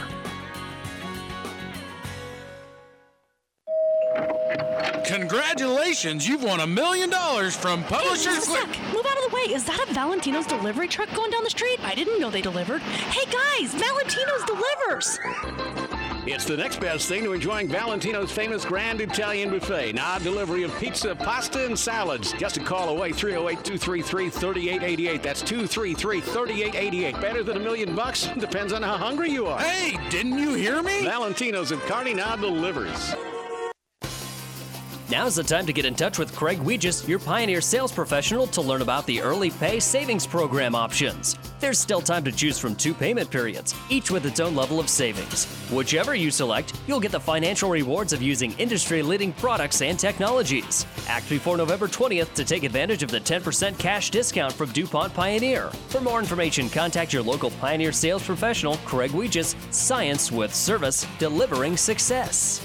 Congratulations, you've won a million dollars from Publishers. Hey, move out of the way. Is that a Valentino's delivery truck going down the street? I didn't know they delivered. Hey guys, Valentino's delivers. It's the next best thing to enjoying Valentino's famous Grand Italian Buffet. Now, delivery of pizza, pasta, and salads. Just a call away, three oh eight, two three three, three eight eight eight. That's two three three, three eight eight eight. Better than a million bucks? Depends on how hungry you are. Hey, didn't you hear me? Valentino's of Kearney now delivers. Now's the time to get in touch with Craig Weegis, your Pioneer sales professional, to learn about the Early Pay Savings Program options. There's still time to choose from two payment periods, each with its own level of savings. Whichever you select, you'll get the financial rewards of using industry-leading products and technologies. Act before November twentieth to take advantage of the ten percent cash discount from DuPont Pioneer. For more information, contact your local Pioneer sales professional, Craig Weegis. Science with service, delivering success.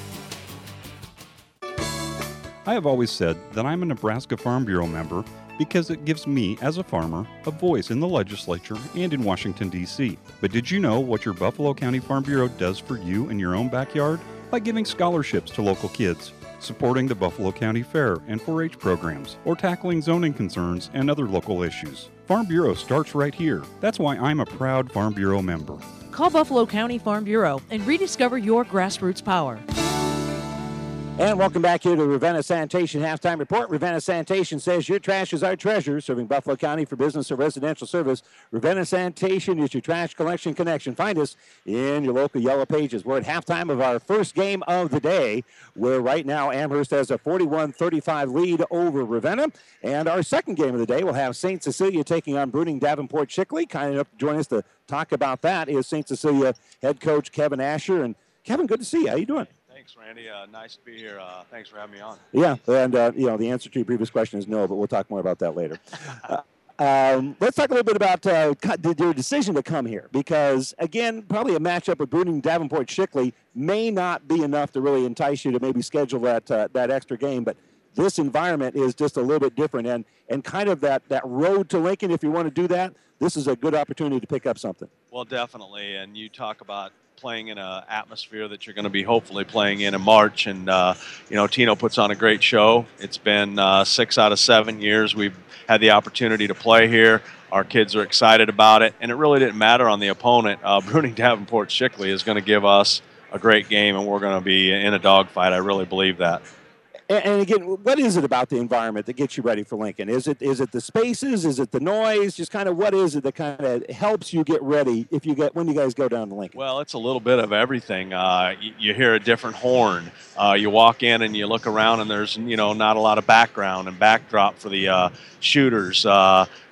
I have always said that I'm a Nebraska Farm Bureau member because it gives me, as a farmer, a voice in the legislature and in Washington, D C But did you know what your Buffalo County Farm Bureau does for you in your own backyard? By giving scholarships to local kids, supporting the Buffalo County Fair and four H programs, or tackling zoning concerns and other local issues. Farm Bureau starts right here. That's why I'm a proud Farm Bureau member. Call Buffalo County Farm Bureau and rediscover your grassroots power. And welcome back here to Ravenna Sanitation Halftime Report. Ravenna Sanitation says your trash is our treasure, serving Buffalo County for business or residential service. Ravenna Sanitation is your trash collection connection. Find us in your local Yellow Pages. We're at halftime of our first game of the day, where right now Amherst has a forty-one thirty-five lead over Ravenna. And our second game of the day will have Saint Cecilia taking on Bruning Davenport Shickley. Kind enough to join us to talk about that is Saint Cecilia head coach Kevin Asher. And Kevin, good to see you. How you doing? Thanks, Randy. Uh, nice to be here. Uh, thanks for having me on. Yeah, and uh, you know the answer to your previous question is no, but we'll talk more about that later. uh, um, let's talk a little bit about uh, your decision to come here, because again, probably a matchup with Bruning Davenport Shickley may not be enough to really entice you to maybe schedule that uh, that extra game, but this environment is just a little bit different, and and kind of that that road to Lincoln. If you want to do that, this is a good opportunity to pick up something. Well, definitely, and you talk about playing in an atmosphere that you're going to be hopefully playing in in March. And, uh, you know, Tino puts on a great show. It's been uh, six out of seven years we've had the opportunity to play here. Our kids are excited about it. And it really didn't matter on the opponent. Uh, Bruning Davenport Shickley is going to give us a great game, and we're going to be in a dogfight. I really believe that. And, and again, what is it about the environment that gets you ready for Lincoln? Is it is it the spaces? Is it the noise? Just kind of what is it that kind of helps you get ready if you get when you guys go down to Lincoln? Well, it's a little bit of everything. Uh, you, you hear a different horn. Uh, you walk in and you look around, and there's you know not a lot of background and backdrop for the uh, shooters. Uh,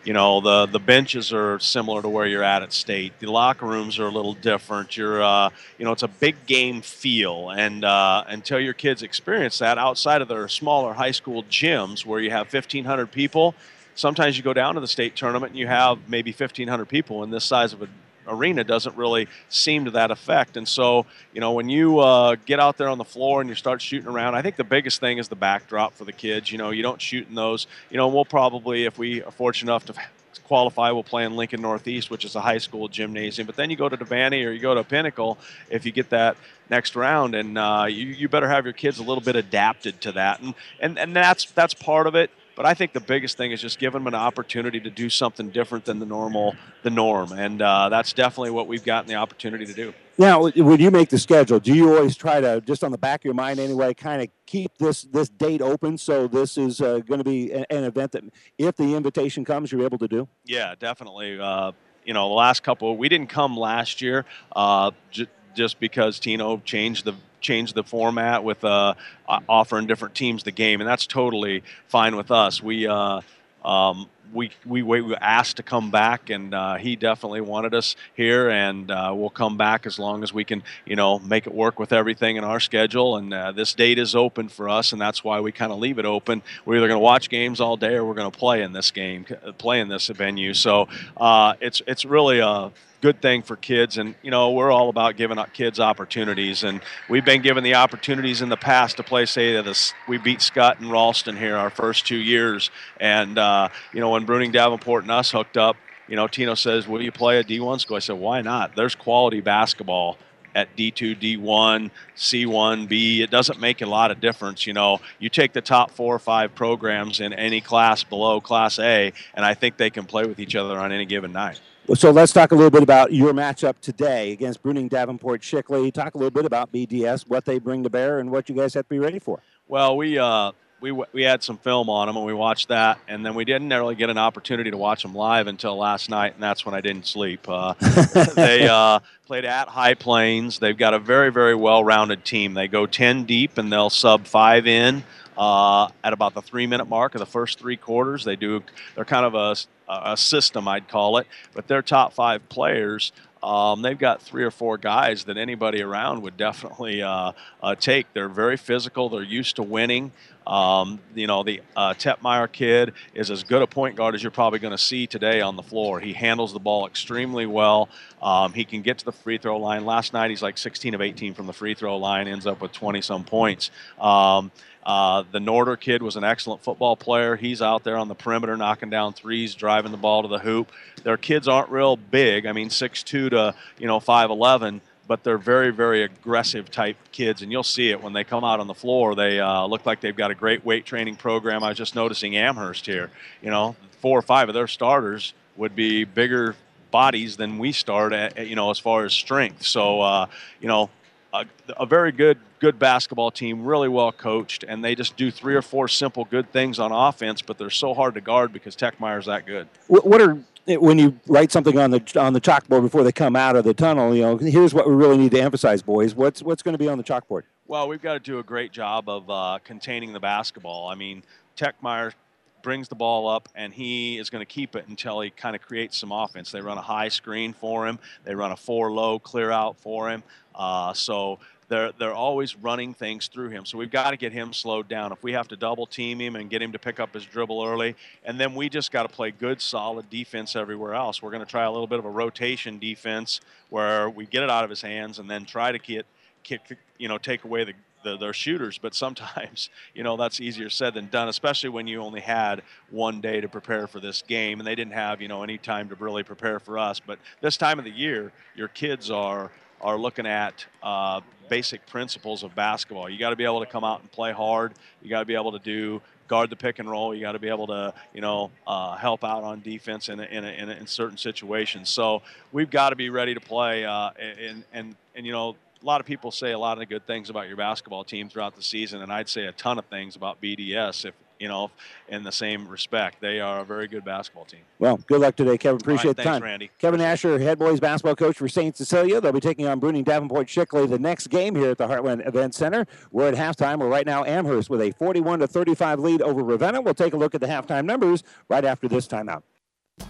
you know, the, the benches are similar to where you're at at state. The locker rooms are a little different. You're, uh, you know, it's a big game feel. And uh, until your kids experience that outside of their smaller high school gyms where you have fifteen hundred people, sometimes you go down to the state tournament and you have maybe fifteen hundred people in this size of a arena doesn't really seem to that effect. And so, you know, when you uh, get out there on the floor and you start shooting around, I think the biggest thing is the backdrop for the kids. You know, you don't shoot in those. You know, we'll probably, if we are fortunate enough to qualify, we'll play in Lincoln Northeast, which is a high school gymnasium. But then you go to Devaney or you go to Pinnacle if you get that next round, and uh, you, you better have your kids a little bit adapted to that. And, and, and that's, that's part of it. But I think the biggest thing is just give them an opportunity to do something different than the normal, the norm. And uh, that's definitely what we've gotten the opportunity to do. Now, when you make the schedule, do you always try to, just on the back of your mind anyway, kind of keep this this date open so this is uh, going to be an, an event that if the invitation comes, you're able to do? Yeah, definitely. Uh, you know, the last couple, we didn't come last year uh, j- just because Tino changed the change the format with uh, offering different teams the game, and that's totally fine with us. We uh, um, we, we we were asked to come back, and uh, he definitely wanted us here, and uh, we'll come back as long as we can, you know, make it work with everything in our schedule. And uh, this date is open for us, and that's why we kind of leave it open. We're either going to watch games all day or we're going to play in this game, play in this venue. So uh, it's it's really a good thing for kids, and you know, we're all about giving kids opportunities, and we've been given the opportunities in the past to play. Say this, we beat Scott and Ralston here our first two years, and uh, you know, when Bruning Davenport and us hooked up, you know, Tino says, "Will you play a D one school?" I said, "Why not? There's quality basketball at D two, D one, C one, B. It doesn't make a lot of difference. You know, you take the top four or five programs in any class below Class A, and I think they can play with each other on any given night." So let's talk a little bit about your matchup today against Bruning Davenport Shickley. Talk a little bit about B D S, what they bring to bear, and what you guys have to be ready for. Well, we uh, we we had some film on them, and we watched that, and then we didn't really get an opportunity to watch them live until last night, and that's when I didn't sleep. Uh, they uh, played at High Plains. They've got a very, very well-rounded team. They go ten deep, and they'll sub five in uh, at about the three-minute mark of the first three quarters. They do. They're kind of a a system, I'd call it, but their top five players, um, they've got three or four guys that anybody around would definitely uh, uh, take. They're very physical. They're used to winning. Um, you know, the uh, Tetmeyer kid is as good a point guard as you're probably going to see today on the floor. He handles the ball extremely well. Um, he can get to the free throw line. Last night, he's like sixteen of eighteen from the free throw line, ends up with twenty-some points. Um, Uh, the Norder kid was an excellent football player. He's out there on the perimeter knocking down threes, driving the ball to the hoop. Their kids aren't real big. I mean, six two to, you know, five eleven, but they're very, very aggressive type kids, and you'll see it when they come out on the floor. They uh, look like they've got a great weight training program. I was just noticing Amherst here. You know, four or five of their starters would be bigger bodies than we start at, you know, as far as strength. So, uh, you know, a, a very good good basketball team, really well coached, and they just do three or four simple good things on offense, but they're so hard to guard because Techmeyer's that good. What are, when you write something on the on the chalkboard before they come out of the tunnel, you know, here's what we really need to emphasize, boys. What's what's going to be on the chalkboard? Well, we've got to do a great job of uh, containing the basketball. I mean, Techmeyer brings the ball up, and he is going to keep it until he kind of creates some offense. They run a high screen for him. They run a four-low clear out for him. Uh, so they're, they're always running things through him. So we've got to get him slowed down. If we have to double team him and get him to pick up his dribble early, and then we just got to play good, solid defense everywhere else. We're going to try a little bit of a rotation defense where we get it out of his hands and then try to get, kick, you know, take away the The, their shooters, but sometimes, you know, that's easier said than done, especially when you only had one day to prepare for this game, and they didn't have, you know, any time to really prepare for us. But this time of the year, your kids are are looking at uh, basic principles of basketball. You got to be able to come out and play hard. You got to be able to do guard the pick and roll. You got to be able to, you know, uh, help out on defense in a, in, a, in, a, in certain situations. So we've got to be ready to play, uh, and and and you know. A lot of people say a lot of good things about your basketball team throughout the season, and I'd say a ton of things about B D S, if you know, in the same respect. They are a very good basketball team. Well, good luck today, Kevin. Appreciate right, the thanks, time. Randy. Kevin Asher, head boys basketball coach for Saint Cecilia. They'll be taking on Bruning Davenport Shickley the next game here at the Heartland Event Center. We're at halftime. We're right now Amherst with a forty-one to thirty-five lead over Ravenna. We'll take a look at the halftime numbers right after this timeout.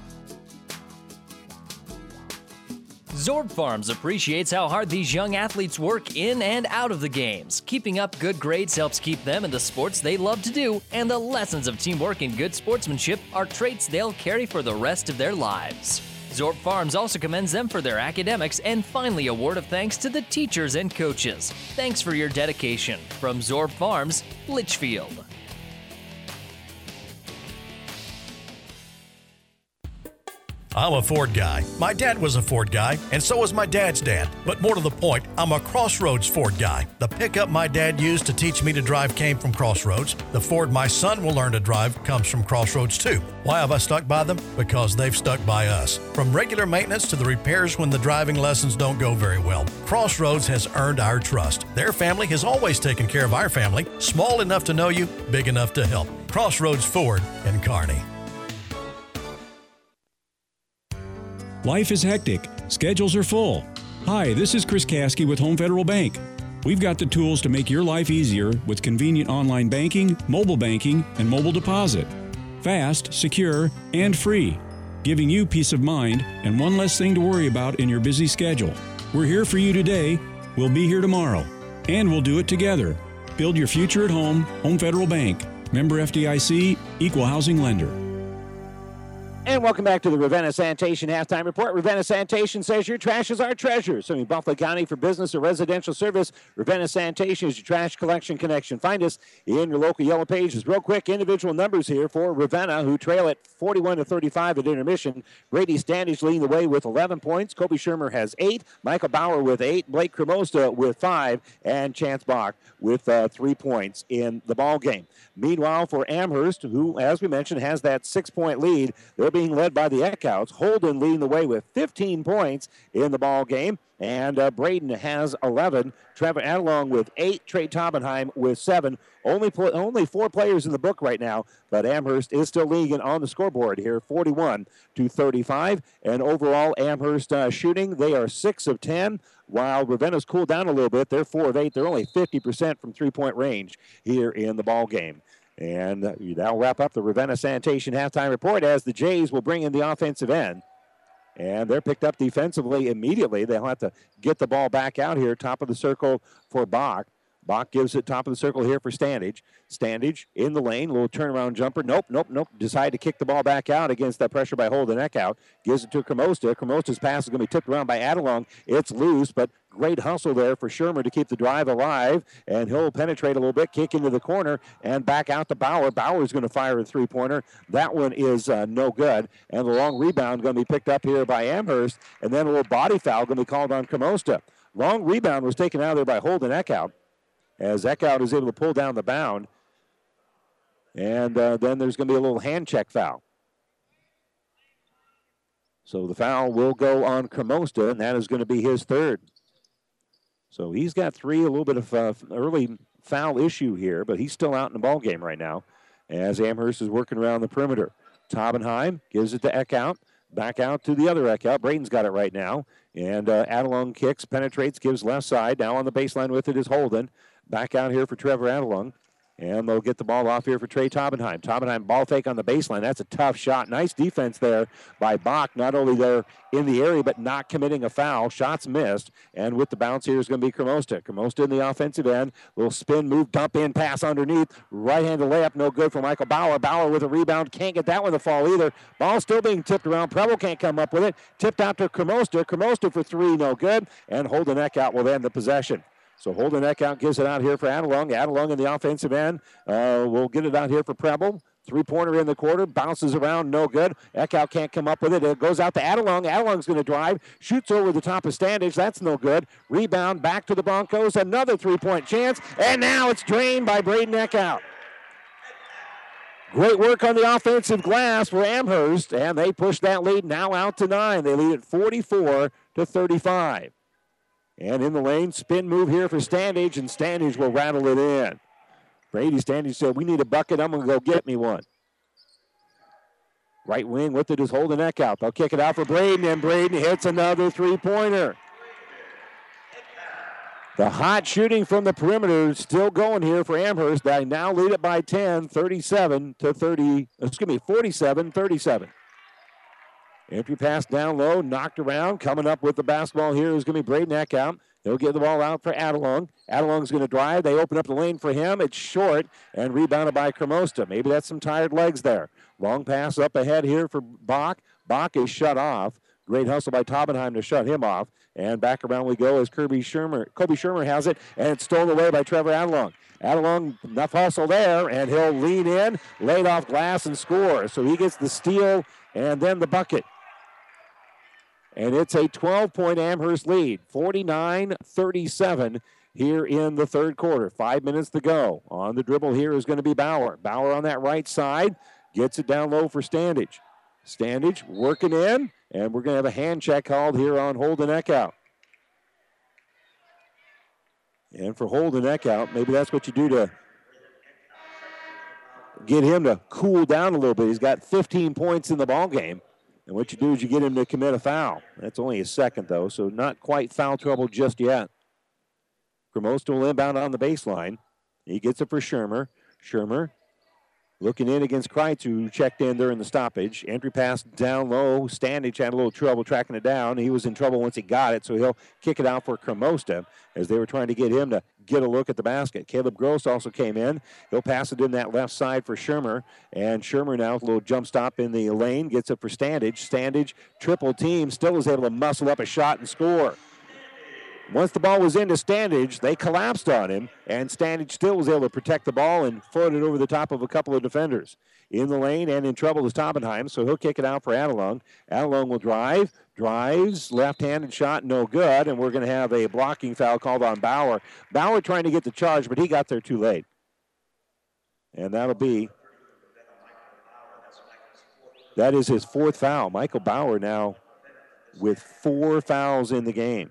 Zorb Farms appreciates how hard these young athletes work in and out of the games. Keeping up good grades helps keep them in the sports they love to do, and the lessons of teamwork and good sportsmanship are traits they'll carry for the rest of their lives. Zorb Farms also commends them for their academics, and finally a word of thanks to the teachers and coaches. Thanks for your dedication. From Zorb Farms, Litchfield. I'm a Ford guy. My dad was a Ford guy, and so was my dad's dad. But more to the point, I'm a Crossroads Ford guy. The pickup my dad used to teach me to drive came from Crossroads. The Ford my son will learn to drive comes from Crossroads too. Why have I stuck by them? Because they've stuck by us. From regular maintenance to the repairs when the driving lessons don't go very well, Crossroads has earned our trust. Their family has always taken care of our family, small enough to know you, big enough to help. Crossroads Ford in Kearney. Life is hectic. Schedules are full. Hi, this is Chris Kasky with Home Federal Bank. We've got the tools to make your life easier with convenient online banking, mobile banking, and mobile deposit. Fast, secure, and free, giving you peace of mind and one less thing to worry about in your busy schedule. We're here for you today. We'll be here tomorrow. And we'll do it together. Build your future at home. Home Federal Bank. Member F D I C, Equal Housing Lender. And welcome back to the Ravenna Sanitation Halftime Report. Ravenna Sanitation says your trash is our treasure. Serving Buffalo County for business or residential service, Ravenna Sanitation is your trash collection connection. Find us in your local Yellow Pages. Real quick, individual numbers here for Ravenna, who trail at forty-one to thirty-five at intermission. Brady Standage leading the way with eleven points. Kobe Shermer has eight. Michael Bauer with eight. Blake Cremosta with five. And Chance Bach with uh, three points in the ball game. Meanwhile, for Amherst, who, as we mentioned, has that six-point lead, they're being led by the Eckouts. Holden leading the way with fifteen points in the ball game. And uh, Braden has eleven. Trevor Adelong with eight. Trey Taubenheim with seven. Only pl- only four players in the book right now, but Amherst is still leading on the scoreboard here, forty-one to thirty-five. And overall, Amherst uh, shooting, they are six of ten, while Ravenna's cooled down a little bit. They're four of eight. They're only fifty percent from three-point range here in the ball game. And uh, that'll wrap up the Ravenna Sanitation Halftime Report as the Jays will bring in the offensive end. And they're picked up defensively immediately. They'll have to get the ball back out here, top of the circle for Bach. Bach gives it top of the circle here for Standage. Standage in the lane, little turnaround jumper. Nope, nope, nope. Decide to kick the ball back out against that pressure by Holden Eckhout. Gives it to Cremosta. Cremosta's pass is going to be tipped around by Adelong. It's loose, but great hustle there for Shermer to keep the drive alive. And he'll penetrate a little bit, kick into the corner, and back out to Bauer. Bauer's going to fire a three-pointer. That one is uh, no good. And the long rebound going to be picked up here by Amherst. And then a little body foul going to be called on Cremosta. Long rebound was taken out of there by Holden Eckhout, as Eckhout is able to pull down the bound. And uh, then there's going to be a little hand check foul. So the foul will go on Cremosta, and that is going to be his third. So he's got three, a little bit of uh, early foul issue here, but he's still out in the ball game right now as Amherst is working around the perimeter. Taubenheim gives it to Eckhout. Back out to the other Eckhout. Braden's got it right now. And uh, Adelong kicks, penetrates, gives left side. Now on the baseline with it is Holden. Back out here for Trevor Adelong. And they'll get the ball off here for Trey Taubenheim. Taubenheim ball fake on the baseline. That's a tough shot. Nice defense there by Bach. Not only there in the area, but not committing a foul. Shots missed. And with the bounce here is going to be Cremosta. Cremosta in the offensive end. Little spin move, dump in, pass underneath. Right-handed layup, no good for Michael Bauer. Bauer with a rebound. Can't get that one to fall either. Ball still being tipped around. Preble can't come up with it. Tipped out to Cremosta. Cremosta for three, no good. And Holden Eckhout will end the possession. So Holden Eckhout gives it out here for Adelong. Adelong in the offensive end. Uh, we'll get it out here for Preble. Three-pointer in the quarter. Bounces around, no good. Eckhout can't come up with it. It goes out to Adelong. Adelong's going to drive. Shoots over the top of Standage. That's no good. Rebound back to the Broncos. Another three-point chance. And now it's drained by Braden Eckhout. Great work on the offensive glass for Amherst. And they push that lead now out to nine. They lead at forty-four to thirty-five. And in the lane, spin move here for Standage, and Standage will rattle it in. Brady Standage said, we need a bucket. I'm going to go get me one. Right wing with it is Holden Eckhout. They'll kick it out for Braden, and Braden hits another three-pointer. The hot shooting from the perimeter is still going here for Amherst. They now lead it by ten, thirty-seven to thirty, excuse me, forty-seven thirty-seven. Entry pass down low, knocked around. Coming up with the basketball here is going to be Braden Eckhout. He'll get the ball out for Adelung. Adelung's going to drive. They open up the lane for him. It's short and rebounded by Cremosta. Maybe that's some tired legs there. Long pass up ahead here for Bach. Bach is shut off. Great hustle by Taubenheim to shut him off. And back around we go as Kirby Shermer. Kobe Shermer has it, and it's stolen away by Trevor Adelung. Adelung, enough hustle there, and he'll lean in, laid off glass, and score. So he gets the steal and then the bucket. And it's a twelve-point Amherst lead, forty-nine thirty-seven here in the third quarter. Five minutes to go. On the dribble here is going to be Bauer. Bauer on that right side gets it down low for Standage. Standage working in, and we're going to have a hand check called here on Holden Eckhout. And for Holden Eckhout, maybe that's what you do to get him to cool down a little bit. He's got fifteen points in the ball game. And what you do is you get him to commit a foul. That's only a second, though, so not quite foul trouble just yet. Cremosta will inbound on the baseline. He gets it for Shermer. Shermer looking in against Kreitz, who checked in during the stoppage. Entry pass down low. Standage had a little trouble tracking it down. He was in trouble once he got it, so he'll kick it out for Cremosta as they were trying to get him to get a look at the basket. Caleb Gross also came in. He'll pass it in that left side for Shermer. And Shermer now with a little jump stop in the lane. Gets it for Standage. Standage, triple team, still was able to muscle up a shot and score. Once the ball was into Standage, they collapsed on him, and Standage still was able to protect the ball and float it over the top of a couple of defenders. In the lane and in trouble is Taubenheim, so he'll kick it out for Adelung. Adelung will drive, drives, left-handed shot, no good, and we're going to have a blocking foul called on Bauer. Bauer trying to get the charge, but he got there too late. And that'll be, that is his fourth foul. Michael Bauer now with four fouls in the game.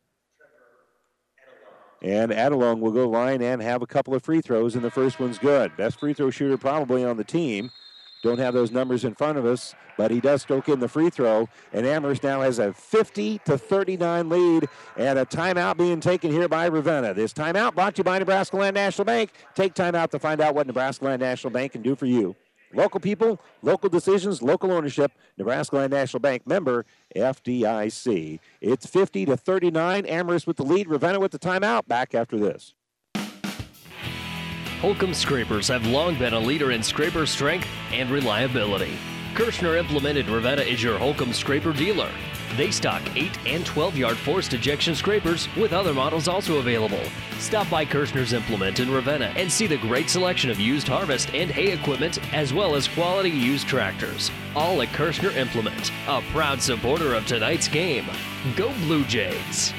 And Adelung will go line and have a couple of free throws, and the first one's good. Best free throw shooter probably on the team. Don't have those numbers in front of us, but he does stroke in the free throw. And Amherst now has a fifty to thirty-nine lead, and a timeout being taken here by Ravenna. This timeout brought to you by Nebraska Land National Bank. Take time out to find out what Nebraska Land National Bank can do for you. Local people, local decisions, local ownership. Nebraska Land National Bank, member F D I C. It's fifty to thirty-nine. Amherst with the lead. Ravenna with the timeout. Back after this. Holcomb Scrapers have long been a leader in scraper strength and reliability. Kirschner Implement in Ravenna is your Holcomb Scraper dealer. They stock eight and twelve-yard forced ejection scrapers with other models also available. Stop by Kirschner's Implement in Ravenna and see the great selection of used harvest and hay equipment as well as quality used tractors. All at Kirschner Implement, a proud supporter of tonight's game. Go Blue Jays!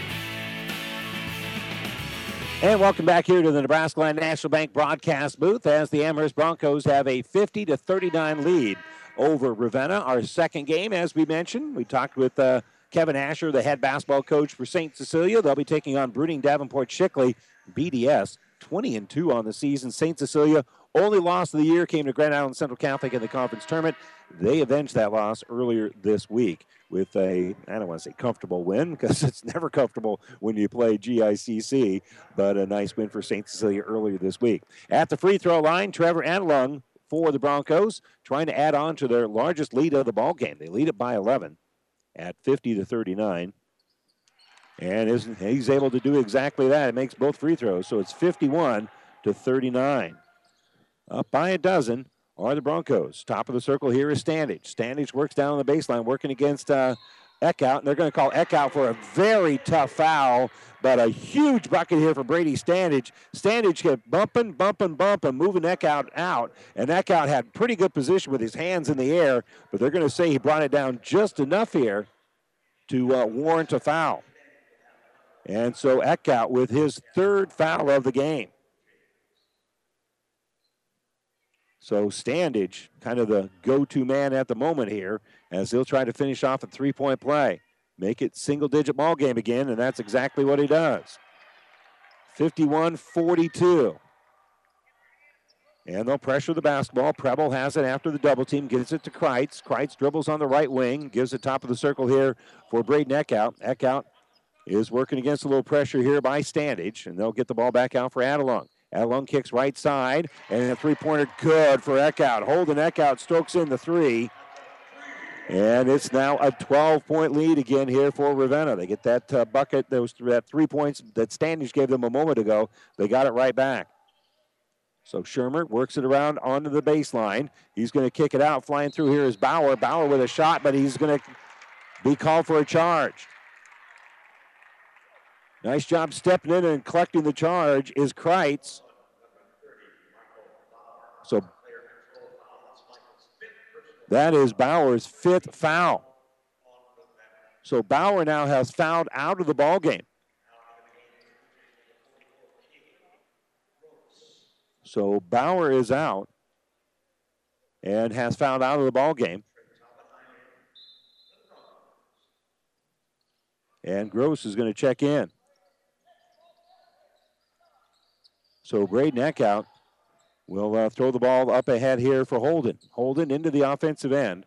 And welcome back here to the Nebraska Land National Bank broadcast booth as the Amherst Broncos have a fifty to thirty-nine lead over Ravenna. Our second game, as we mentioned, we talked with uh, Kevin Asher, the head basketball coach for Saint Cecilia. They'll be taking on Bruning Davenport Shickley, B D S, twenty and two on the season. Saint Cecilia, only loss of the year, came to Grand Island Central Catholic in the conference tournament. They avenged that loss earlier this week with a, I don't want to say comfortable win, because it's never comfortable when you play G I C C, but a nice win for Saint Cecilia earlier this week. At the free throw line, Trevor Adelung for the Broncos, trying to add on to their largest lead of the ball game. They lead it by eleven at fifty to thirty-nine. And is, he's able to do exactly that. It makes both free throws, so it's fifty-one to thirty-nine. Up by a dozen are the Broncos. Top of the circle here is Standage. Standage works down on the baseline, working against uh, Eckhout, and they're going to call Eckhout for a very tough foul, but a huge bucket here for Brady Standage. Standage kept bumping, bumping, bumping, moving Eckhout out, and Eckhout had pretty good position with his hands in the air, but they're going to say he brought it down just enough here to uh, warrant a foul. And so Eckhout with his third foul of the game. So Standage, kind of the go-to man at the moment here, as he'll try to finish off a three-point play. Make it single-digit ball game again, and that's exactly what he does. fifty-one forty-two. And they'll pressure the basketball. Preble has it after the double team, gives it to Kreitz. Kreitz dribbles on the right wing, gives it top of the circle here for Braden Eckhout. Eckhout is working against a little pressure here by Standage, and they'll get the ball back out for Adelung. Adelung kicks right side, and a three-pointer good for Eckhout. Holden Eckhout strokes in the three. And it's now a twelve-point lead again here for Ravenna. They get that uh, bucket, those that three points that Standish gave them a moment ago. They got it right back. So Shermer works it around onto the baseline. He's going to kick it out. Flying through here is Bauer. Bauer with a shot, but he's going to be called for a charge. Nice job stepping in and collecting the charge is Kreitz. So that is Bauer's fifth foul. So Bauer now has fouled out of the ball game. So Bauer is out and has fouled out of the ball game. And Gross is going to check in. So Braden Eckhout will uh, throw the ball up ahead here for Holden. Holden into the offensive end.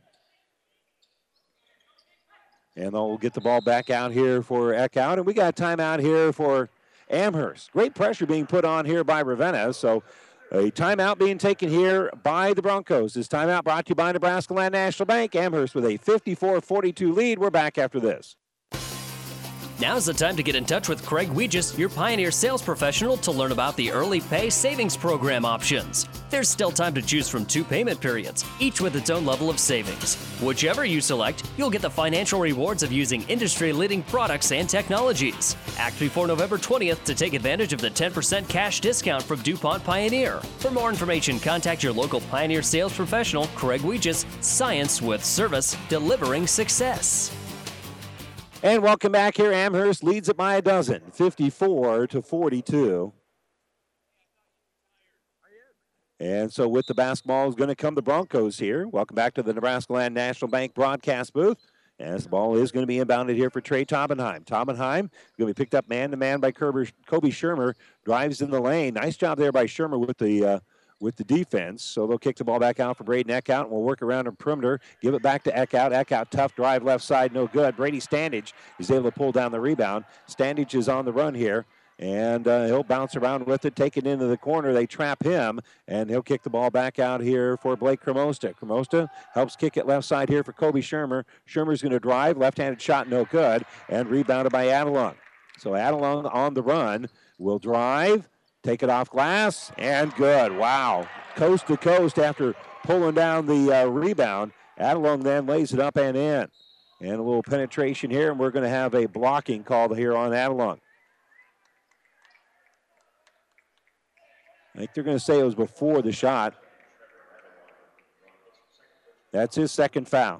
And they'll get the ball back out here for Eckhout. And we got a timeout here for Amherst. Great pressure being put on here by Ravenna. So a timeout being taken here by the Broncos. This timeout brought to you by Nebraska Land National Bank. Amherst with a fifty-four forty-two lead. We're back after this. Now's the time to get in touch with Craig Weegis, your Pioneer sales professional, to learn about the Early Pay Savings Program options. There's still time to choose from two payment periods, each with its own level of savings. Whichever you select, you'll get the financial rewards of using industry-leading products and technologies. Act before November twentieth to take advantage of the ten percent cash discount from DuPont Pioneer. For more information, contact your local Pioneer sales professional, Craig Weegis. Science with service, delivering success. And welcome back here. Amherst leads it by a dozen, fifty-four to forty-two. And so with the basketball is going to come the Broncos here. Welcome back to the Nebraska Land National Bank broadcast booth. As the ball is going to be inbounded here for Trey Taubenheim. Taubenheim going to be picked up man-to-man by Kobe Shermer. Drives in the lane. Nice job there by Shermer with the uh, with the defense. So they'll kick the ball back out for Braden Eckhout, and we'll work around on perimeter. Give it back to Eckhout. Eckhout, tough drive left side, no good. Brady Standage is able to pull down the rebound. Standage is on the run here, and uh, he'll bounce around with it, take it into the corner. They trap him, and he'll kick the ball back out here for Blake Cremosta. Cremosta helps kick it left side here for Kobe Shermer. Shermer's going to drive, left-handed shot, no good, and rebounded by Adelung. So Adelung on the run will drive, take it off glass, and good. Wow. Coast to coast after pulling down the uh, rebound. Adelung then lays it up and in. And a little penetration here, and we're going to have a blocking call here on Adelung. I think they're going to say it was before the shot. That's his second foul.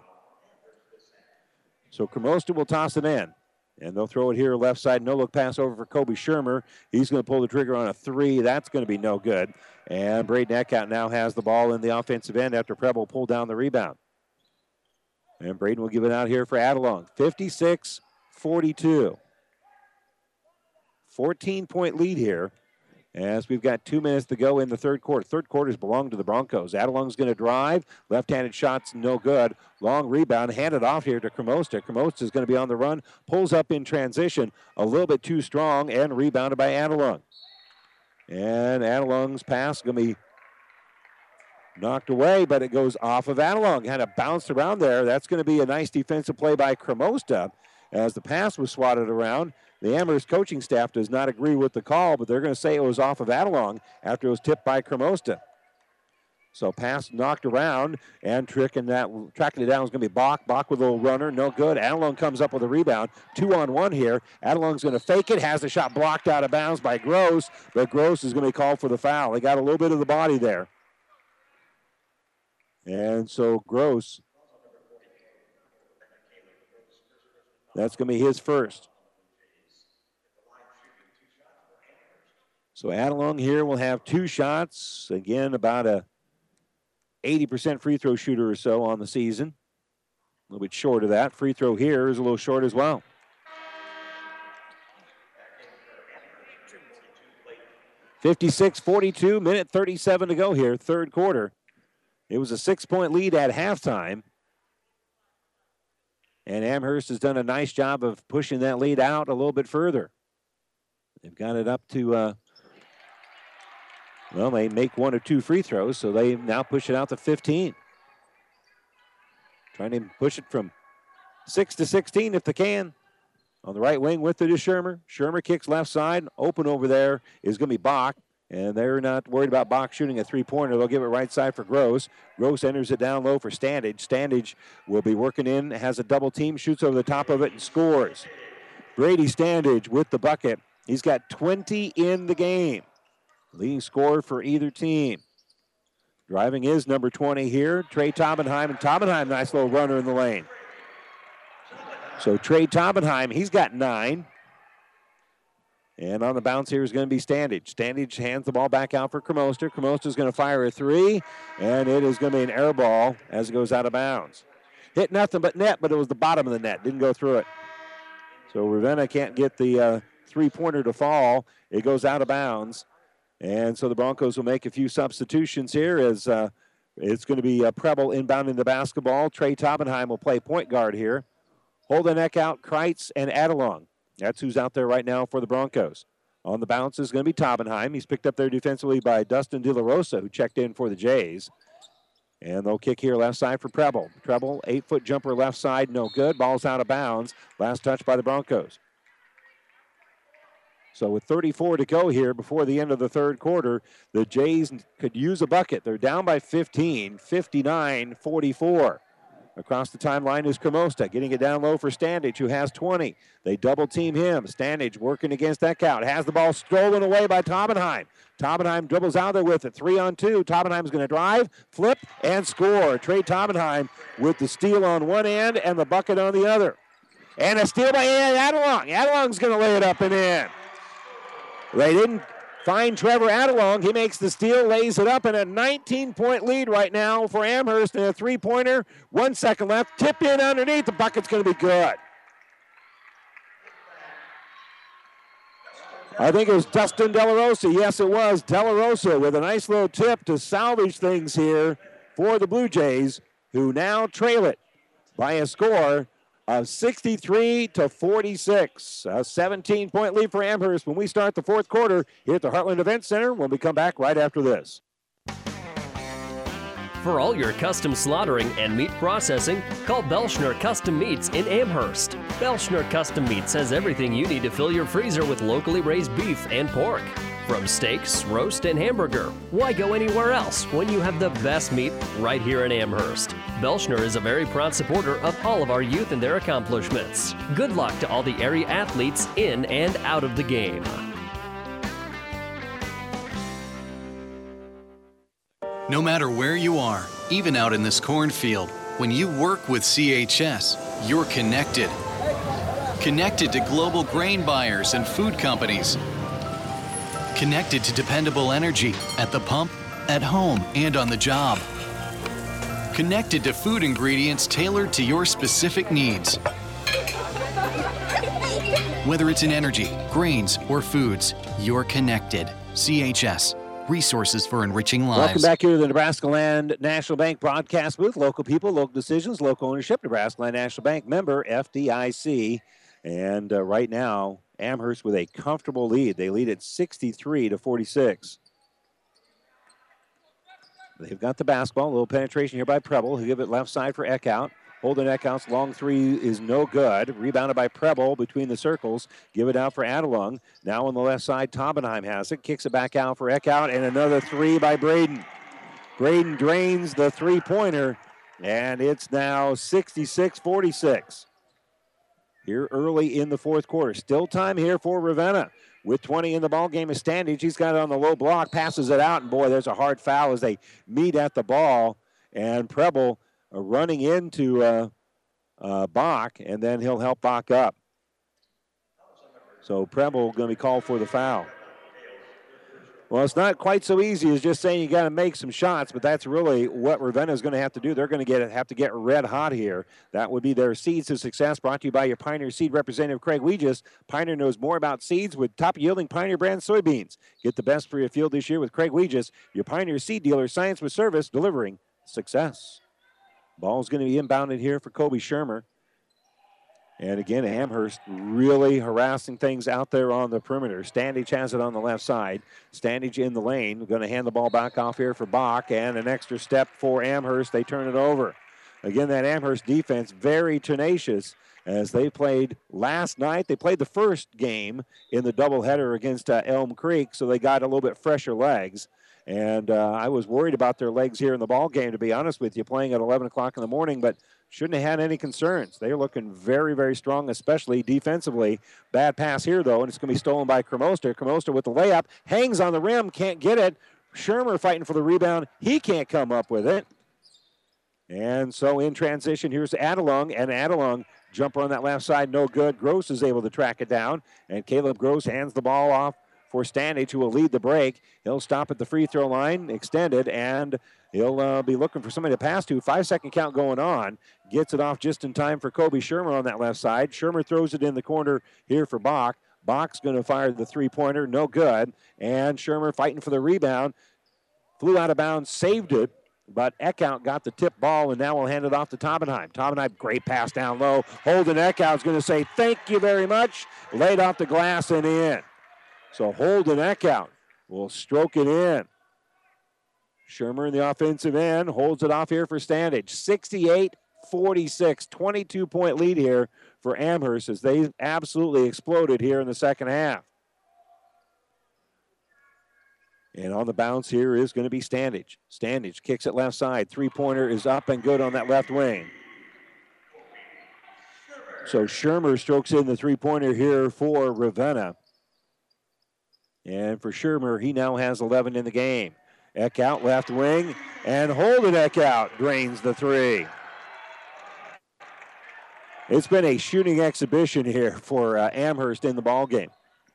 So Cremosta will toss it in. And they'll throw it here left side. No-look pass over for Kobe Shermer. He's going to pull the trigger on a three. That's going to be no good. And Braden Eckhout now has the ball in the offensive end after Preble pulled down the rebound. And Braden will give it out here for Adelung. fifty-six forty-two. fourteen-point lead here as we've got two minutes to go in the third quarter. Third quarters belong to the Broncos. Adelung's going to drive. Left-handed shot's no good. Long rebound. Handed off here to Cremosta. Cremosta is going to be on the run. Pulls up in transition. A little bit too strong and rebounded by Adelung. And Adelung's pass is going to be knocked away, but it goes off of Adelung. Kind of bounced around there. That's going to be a nice defensive play by Cremosta as the pass was swatted around. The Amherst coaching staff does not agree with the call, but they're going to say it was off of Adelung after it was tipped by Cremosta. So pass knocked around, and tricking that, tracking it down is going to be Bach. Bach with a little runner, no good. Adelung comes up with a rebound. Two on one here. Adelung's going to fake it, has the shot blocked out of bounds by Gross, but Gross is going to be called for the foul. They got a little bit of the body there. And so Gross, that's going to be his first. So Adelung here will have two shots. Again, about a eighty percent free throw shooter or so on the season. A little bit short of that. Free throw here is a little short as well. fifty-six forty-two, minute thirty-seven to go here, third quarter. It was a six-point lead at halftime. And Amherst has done a nice job of pushing that lead out a little bit further. They've got it up to... Uh, Well, they make one or two free throws, so they now push it out to fifteen. trying to push it from six to sixteen if they can. On the right wing with it is Shermer. Shermer kicks left side. Open over there is going to be Bach. And they're not worried about Bach shooting a three-pointer. They'll give it right side for Gross. Gross enters it down low for Standage. Standage will be working in, has a double team, shoots over the top of it, and scores. Brady Standage with the bucket. He's got twenty in the game. Leading scorer for either team. Driving is number twenty here, Trey Taubenheim. And Taubenheim, nice little runner in the lane. So Trey Taubenheim, he's got nine. And on the bounce here is going to be Standage. Standage hands the ball back out for Cremosta. Cremosta's going to fire a three, and it is going to be an air ball as it goes out of bounds. Hit nothing but net, but it was the bottom of the net. Didn't go through it. So Ravenna can't get the uh, three-pointer to fall. It goes out of bounds. And so the Broncos will make a few substitutions here as uh, it's going to be uh, Preble inbounding the basketball. Trey Taubenheim will play point guard here. Holden Eckhout, Kreitz, and Adelong. That's who's out there right now for the Broncos. On the bounce is going to be Taubenheim. He's picked up there defensively by Dustin De La Rosa, who checked in for the Jays. And they'll kick here left side for Preble. Preble, eight-foot jumper left side, no good. Ball's out of bounds. Last touch by the Broncos. So with thirty-four to go here before the end of the third quarter, the Jays could use a bucket. They're down by fifteen, fifty-nine forty-four. Across the timeline is Cremosta, getting it down low for Standage, who has twenty. They double team him. Standage working against Eckhout. Has the ball stolen away by Taubenheim. Taubenheim dribbles out there with it. Three on two. Taubenheim's going to drive, flip, and score. Trey Taubenheim with the steal on one end and the bucket on the other. And a steal by Adelong. Adelong's going to lay it up and in. They didn't find Trevor Adelong. He makes the steal, lays it up, and a nineteen-point lead right now for Amherst and a three-pointer. One second left. Tip in underneath. The bucket's going to be good. I think it was Dustin De La Rosa. Yes, it was. De La Rosa with a nice little tip to salvage things here for the Blue Jays, who now trail it by a score of sixty-three to forty-six. A seventeen-point lead for Amherst when we start the fourth quarter here at the Heartland Event Center when we come back right after this. For all your custom slaughtering and meat processing, call Belschner Custom Meats in Amherst. Belschner Custom Meats has everything you need to fill your freezer with locally raised beef and pork. From steaks, roast, and hamburger, why go anywhere else when you have the best meat right here in Amherst? Belschner is a very proud supporter of all of our youth and their accomplishments. Good luck to all the area athletes in and out of the game. No matter where you are, even out in this cornfield, when you work with C H S, you're connected. Connected to global grain buyers and food companies. Connected to dependable energy at the pump, at home, and on the job. Connected to food ingredients tailored to your specific needs. Whether it's in energy, grains, or foods, you're connected. C H S. Resources for enriching lives. Welcome back here to the Nebraska Land National Bank broadcast booth. Local people, local decisions, local ownership. Nebraska Land National Bank member, F D I C. And uh, right now, Amherst with a comfortable lead. They lead at sixty-three to forty-six. They've got the basketball. A little penetration here by Preble, who give it left side for Eckhout. Holden Eckhout's long three is no good. Rebounded by Preble between the circles. Give it out for Adelung. Now on the left side, Taubenheim has it. Kicks it back out for Eckhout, and another three by Braden. Braden drains the three-pointer, and it's now sixty-six forty-six. Here early in the fourth quarter. Still time here for Ravenna. With twenty in the ball game is Standage. He's got it on the low block, passes it out, and boy, there's a hard foul as they meet at the ball. And Preble uh, running into uh, uh, Bach, and then he'll help Bach up. So Preble going to be called for the foul. Well, it's not quite so easy as just saying you got to make some shots, but that's really what Ravenna is going to have to do. They're going to get have to get red hot here. That would be their seeds to success, brought to you by your Pioneer Seed representative, Craig Weegis. Pioneer knows more about seeds with top-yielding Pioneer brand soybeans. Get the best for your field this year with Craig Weegis, your Pioneer Seed dealer, science with service, delivering success. Ball's going to be inbounded here for Kobe Shermer. And again, Amherst really harassing things out there on the perimeter. Standage has it on the left side. Standage in the lane. Going to hand the ball back off here for Bach. And an extra step for Amherst. They turn it over. Again, that Amherst defense very tenacious as they played last night. They played the first game in the doubleheader against uh, Elm Creek, so they got a little bit fresher legs. And uh, I was worried about their legs here in the ball game, to be honest with you, playing at eleven o'clock in the morning, but shouldn't have had any concerns. They're looking very, very strong, especially defensively. Bad pass here, though, and it's going to be stolen by Cremosta. Cremosta with the layup, hangs on the rim, can't get it. Shermer fighting for the rebound. He can't come up with it. And so in transition, here's Adelung, and Adelung jumper on that left side, no good. Gross is able to track it down, and Caleb Gross hands the ball off for Standage, who will lead the break. He'll stop at the free throw line, extended, and he'll uh, be looking for somebody to pass to. Five-second count going on. Gets it off just in time for Kobe Shermer on that left side. Shermer throws it in the corner here for Bach. Bach's going to fire the three-pointer, no good. And Shermer fighting for the rebound. Flew out of bounds, saved it, but Eckhout got the tip ball, and now we'll hand it off to Taubenheim. Taubenheim, great pass down low. Holden Eckhout's going to say, thank you very much. Laid off the glass and in. So Holden Eckhout will stroke it in. Shermer in the offensive end holds it off here for Standage. sixty-eight forty-six, twenty-two point lead here for Amherst as they absolutely exploded here in the second half. And on the bounce here is going to be Standage. Standage kicks it left side. Three-pointer is up and good on that left wing. So Shermer strokes in the three-pointer here for Ravenna. And for Shermer, he now has eleven in the game. Eckhout left wing, and Holden Eckhout drains the three. It's been a shooting exhibition here for uh, Amherst in the ballgame.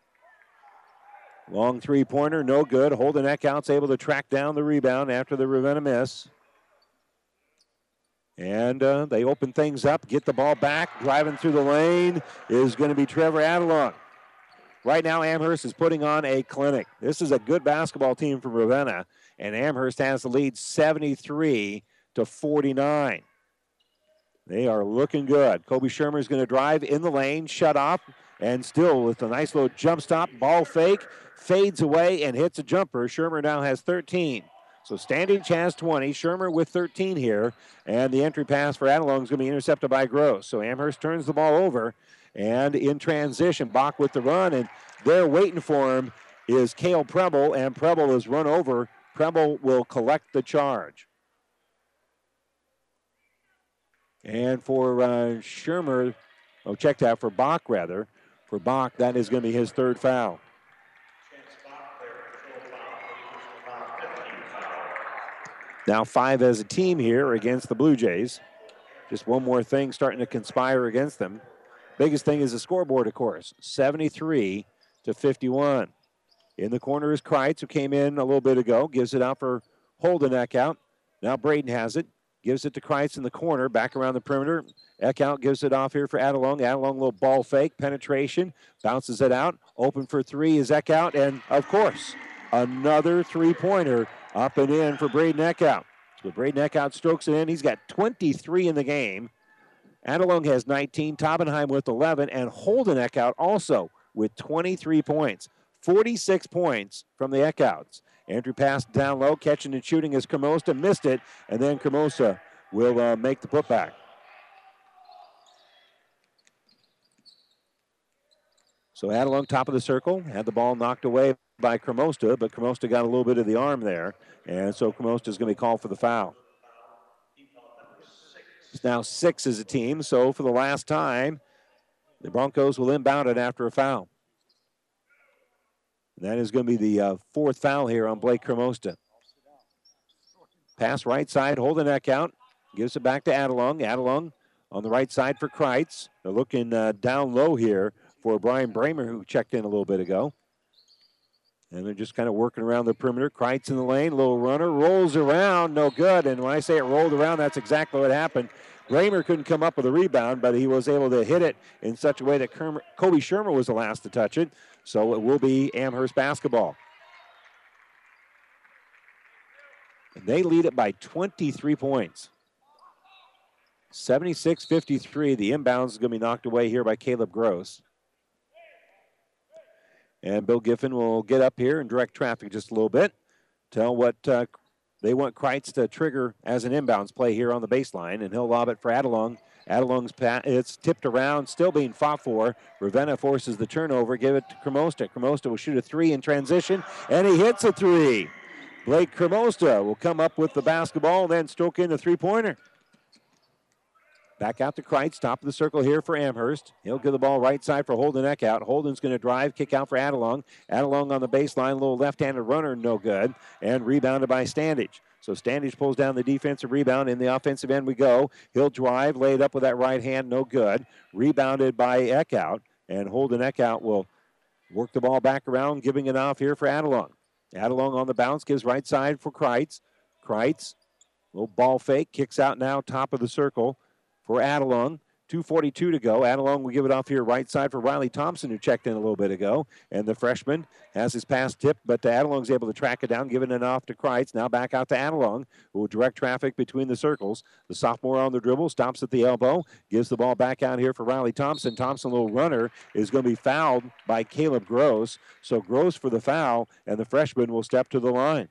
Long three-pointer, no good. Holden Eckhout's able to track down the rebound after the Ravenna miss. And uh, they open things up, get the ball back. Driving through the lane is going to be Trevor Adelung. Right now, Amherst is putting on a clinic. This is a good basketball team from Ravenna, and Amherst has the lead seventy-three to forty-nine. They are looking good. Kobe Shermer is going to drive in the lane, shut off, and still with a nice little jump stop, ball fake, fades away and hits a jumper. Shermer now has thirteen. So Standage has twenty, Shermer with thirteen here, and the entry pass for Adelung is going to be intercepted by Gross. So Amherst turns the ball over, and in transition, Bach with the run, and there waiting for him is Cale Preble, and Preble is run over. Preble will collect the charge. And for uh, Shermer, oh, check that, for Bach rather. For Bach, that is going to be his third foul. Now five as a team here against the Blue Jays. Just one more thing starting to conspire against them. Biggest thing is the scoreboard, of course, seventy-three to fifty-one. In the corner is Kreitz, who came in a little bit ago, gives it out for Holden Eckhout. Now Braden has it, gives it to Kreitz in the corner, back around the perimeter. Eckhout gives it off here for Adelung. Adelung, little ball fake, penetration, bounces it out. Open for three is Eckhout, and of course, another three-pointer up and in for Braden Eckhout. So Braden Eckhout strokes it in. He's got twenty-three in the game. Adelung has nineteen, Taubenheim with eleven, and Holden Eckhout also with twenty-three points. forty-six points from the Eckouts. Andrew passed down low, catching and shooting as Cremosta missed it, and then Cremosta will uh, make the putback. So Adelung, top of the circle, had the ball knocked away by Cremosta, but Cremosta got a little bit of the arm there, and so Cremosta is going to be called for the foul. It's now six as a team, so for the last time, the Broncos will inbound it after a foul. And that is going to be the uh, fourth foul here on Blake Cremosta. Pass right side, Holden Eckhout, gives it back to Adelung. Adelung on the right side for Kreitz. They're looking uh, down low here for Brian Bramer, who checked in a little bit ago. And they're just kind of working around the perimeter. Kreitz in the lane, little runner, rolls around, no good. And when I say it rolled around, that's exactly what happened. Bramer couldn't come up with a rebound, but he was able to hit it in such a way that Kermer, Kobe Shermer was the last to touch it. So it will be Amherst basketball. And they lead it by twenty-three points. seventy-six fifty-three. The inbounds is going to be knocked away here by Caleb Gross. And Bill Giffen will get up here and direct traffic just a little bit. Tell what uh, they want Kreitz to trigger as an inbounds play here on the baseline, and he'll lob it for Adelung. Adelung's pass, it's tipped around, still being fought for. Ravenna forces the turnover, give it to Cremosta. Cremosta will shoot a three in transition, and he hits a three. Blake Cremosta will come up with the basketball and then stroke in a three-pointer. Back out to Kreitz, top of the circle here for Amherst. He'll give the ball right side for Holden Eckhout. Holden's going to drive, kick out for Adelung. Adelung on the baseline, little left-handed runner, no good, and rebounded by Standage. So Standage pulls down the defensive rebound. In the offensive end we go. He'll drive, lay it up with that right hand, no good. Rebounded by Eckhout, and Holden Eckhout will work the ball back around, giving it off here for Adelung. Adelung on the bounce, gives right side for Kreitz. Kreitz, little ball fake, kicks out now, top of the circle for Adelung. two forty-two to go. Adelung will give it off here right side for Riley Thompson, who checked in a little bit ago. And the freshman has his pass tipped, but Adelung's able to track it down, giving it off to Kreitz. Now back out to Adelung, who will direct traffic between the circles. The sophomore on the dribble, stops at the elbow, gives the ball back out here for Riley Thompson. Thompson, little runner, is going to be fouled by Caleb Gross. So Gross for the foul, and the freshman will step to the line.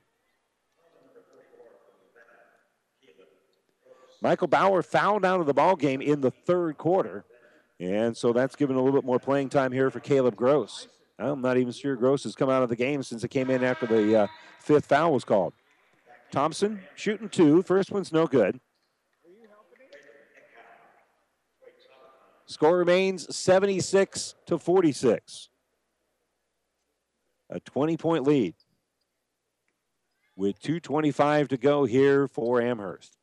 Michael Bauer fouled out of the ball game in the third quarter, and so that's given a little bit more playing time here for Caleb Gross. I'm not even sure Gross has come out of the game since it came in after the uh, fifth foul was called. Thompson shooting two. First one's no good. Score remains seventy-six to forty-six. A twenty-point lead with two twenty-five to go here for Amherst.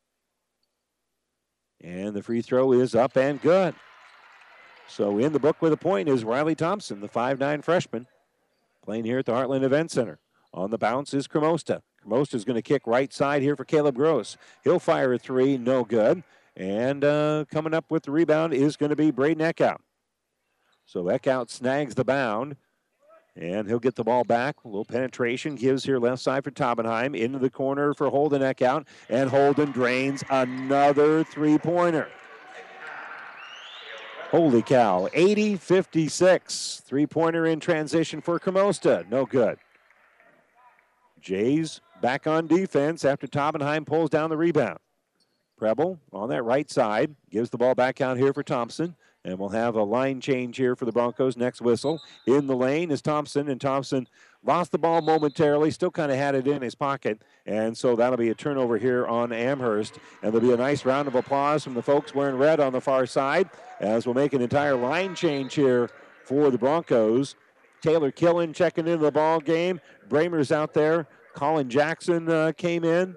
And the free throw is up and good. So in the book with a point is Riley Thompson, the five nine freshman, playing here at the Heartland Event Center. On the bounce is Cremosta. Cremosta is going to kick right side here for Caleb Gross. He'll fire a three, no good. And uh, coming up with the rebound is going to be Braden Eckhout. So Eckhout snags the bound, and he'll get the ball back. A little penetration gives here left side for Taubenheim. Into the corner for Holden Eckhout, and Holden drains another three-pointer. Holy cow, eighty fifty-six. Three-pointer in transition for Cremosta, no good. Jays back on defense after Taubenheim pulls down the rebound. Preble on that right side, gives the ball back out here for Thompson. And we'll have a line change here for the Broncos. Next whistle. In the lane is Thompson, and Thompson lost the ball momentarily, still kind of had it in his pocket. And so that'll be a turnover here on Amherst. And there'll be a nice round of applause from the folks wearing red on the far side as we'll make an entire line change here for the Broncos. Taylor Killen checking into the ball game. Bramer's out there. Colin Jackson uh, came in.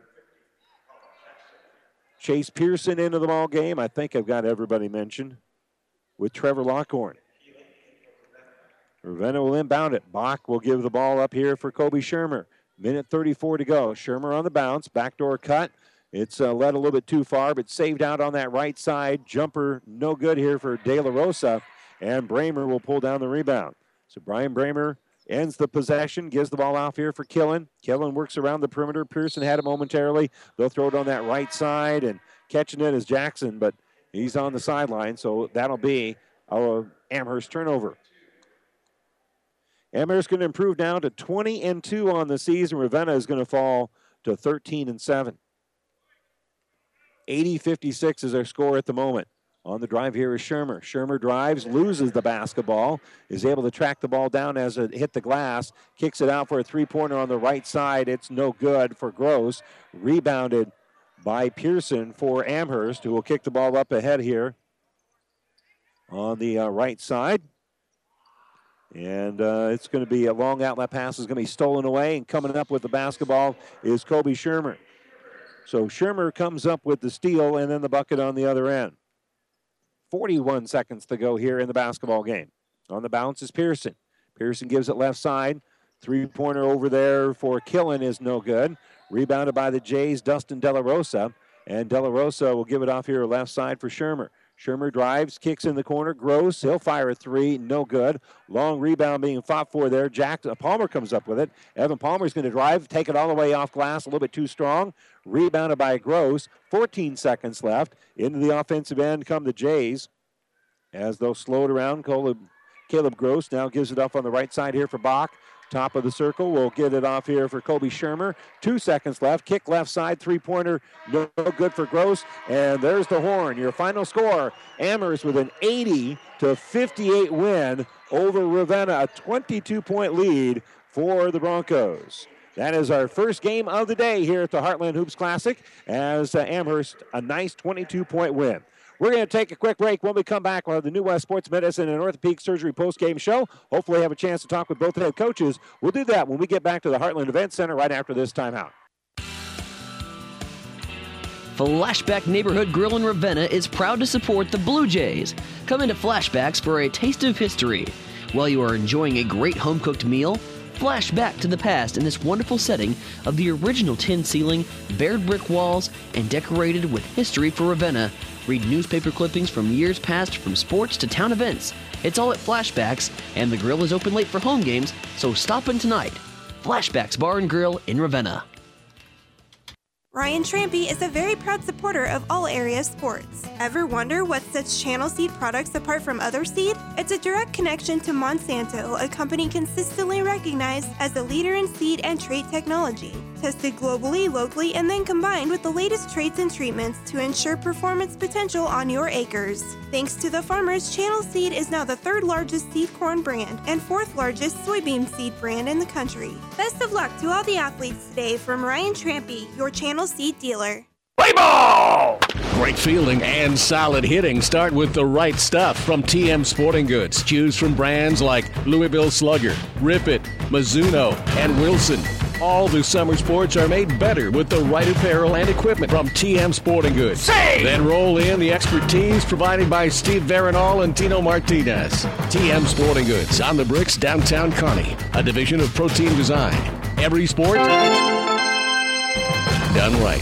Chase Pearson into the ball game. I think I've got everybody mentioned. With Trevor Lockhorn. Ravenna will inbound it. Bach will give the ball up here for Kobe Shermer. Minute thirty-four to go. Shermer on the bounce. Backdoor cut. It's uh, led a little bit too far, but saved out on that right side. Jumper no good here for De La Rosa. And Bramer will pull down the rebound. So Brian Bramer ends the possession. Gives the ball off here for Killen. Killen works around the perimeter. Pearson had it momentarily. They'll throw it on that right side. And catching it is Jackson, but he's on the sideline, so that'll be a Amherst turnover. Amherst going to improve now to twenty and two on the season. Ravenna is going to fall to thirteen and seven. eighty fifty-six is our score at the moment. On the drive here is Shermer. Shermer drives, loses the basketball, is able to track the ball down as it hit the glass, kicks it out for a three-pointer on the right side. It's no good for Gross. Rebounded by Pearson for Amherst, who will kick the ball up ahead here on the uh, right side. And uh, it's going to be a long outlet pass is going to be stolen away, and coming up with the basketball is Kobe Shermer. So Shermer comes up with the steal and then the bucket on the other end. forty-one seconds to go here in the basketball game. On the bounce is Pearson. Pearson gives it left side. Three-pointer over there for Killen is no good. Rebounded by the Jays, Dustin De La Rosa. And De La Rosa will give it off here left side for Shermer. Shermer drives, kicks in the corner. Gross, he'll fire a three, no good. Long rebound being fought for there. Jack Palmer comes up with it. Evan Palmer's going to drive, take it all the way off glass, a little bit too strong. Rebounded by Gross. fourteen seconds left. Into the offensive end come the Jays. As they'll slow it around, Caleb, Caleb Gross now gives it up on the right side here for Bach. Top of the circle, we'll get it off here for Kobe Shermer. Two seconds left. Kick left side, three-pointer, no good for Gross. And there's the horn. Your final score, Amherst with an eighty to fifty-eight win over Ravenna, a twenty-two point lead for the Broncos. That is our first game of the day here at the Heartland Hoops Classic, as uh, Amherst, a nice twenty-two point win. We're going to take a quick break. When we come back, we'll have the New West Sports Medicine and Orthopedic Surgery post-game show. Hopefully have a chance to talk with both head coaches. We'll do that when we get back to the Heartland Event Center right after this timeout. Flashback Neighborhood Grill in Ravenna is proud to support the Blue Jays. Come into Flashbacks for a taste of history. While you are enjoying a great home-cooked meal, flash back to the past in this wonderful setting of the original tin ceiling, bared brick walls, and decorated with history for Ravenna. Read newspaper clippings from years past, from sports to town events. It's all at Flashbacks, and the grill is open late for home games, so stop in tonight. Flashbacks Bar and Grill in Ravenna. Ryan Trampy is a very proud supporter of all area sports. Ever wonder what sets Channel Seed products apart from other seed? It's a direct connection to Monsanto, a company consistently recognized as a leader in seed and trait technology. Tested globally, locally, and then combined with the latest traits and treatments to ensure performance potential on your acres. Thanks to the farmers, Channel Seed is now the third largest seed corn brand and fourth largest soybean seed brand in the country. Best of luck to all the athletes today from Ryan Trampy, your Channel Seed dealer. Play ball! Great fielding and solid hitting start with the right stuff from T M Sporting Goods. Choose from brands like Louisville Slugger, Rip It, Mizuno, and Wilson. All the summer sports are made better with the right apparel and equipment from T M Sporting Goods. Say! Then roll in the expertise provided by Steve Veronal and Tino Martinez. T M Sporting Goods on the Bricks, downtown Kearney, a division of Protein Design. Every sport done right.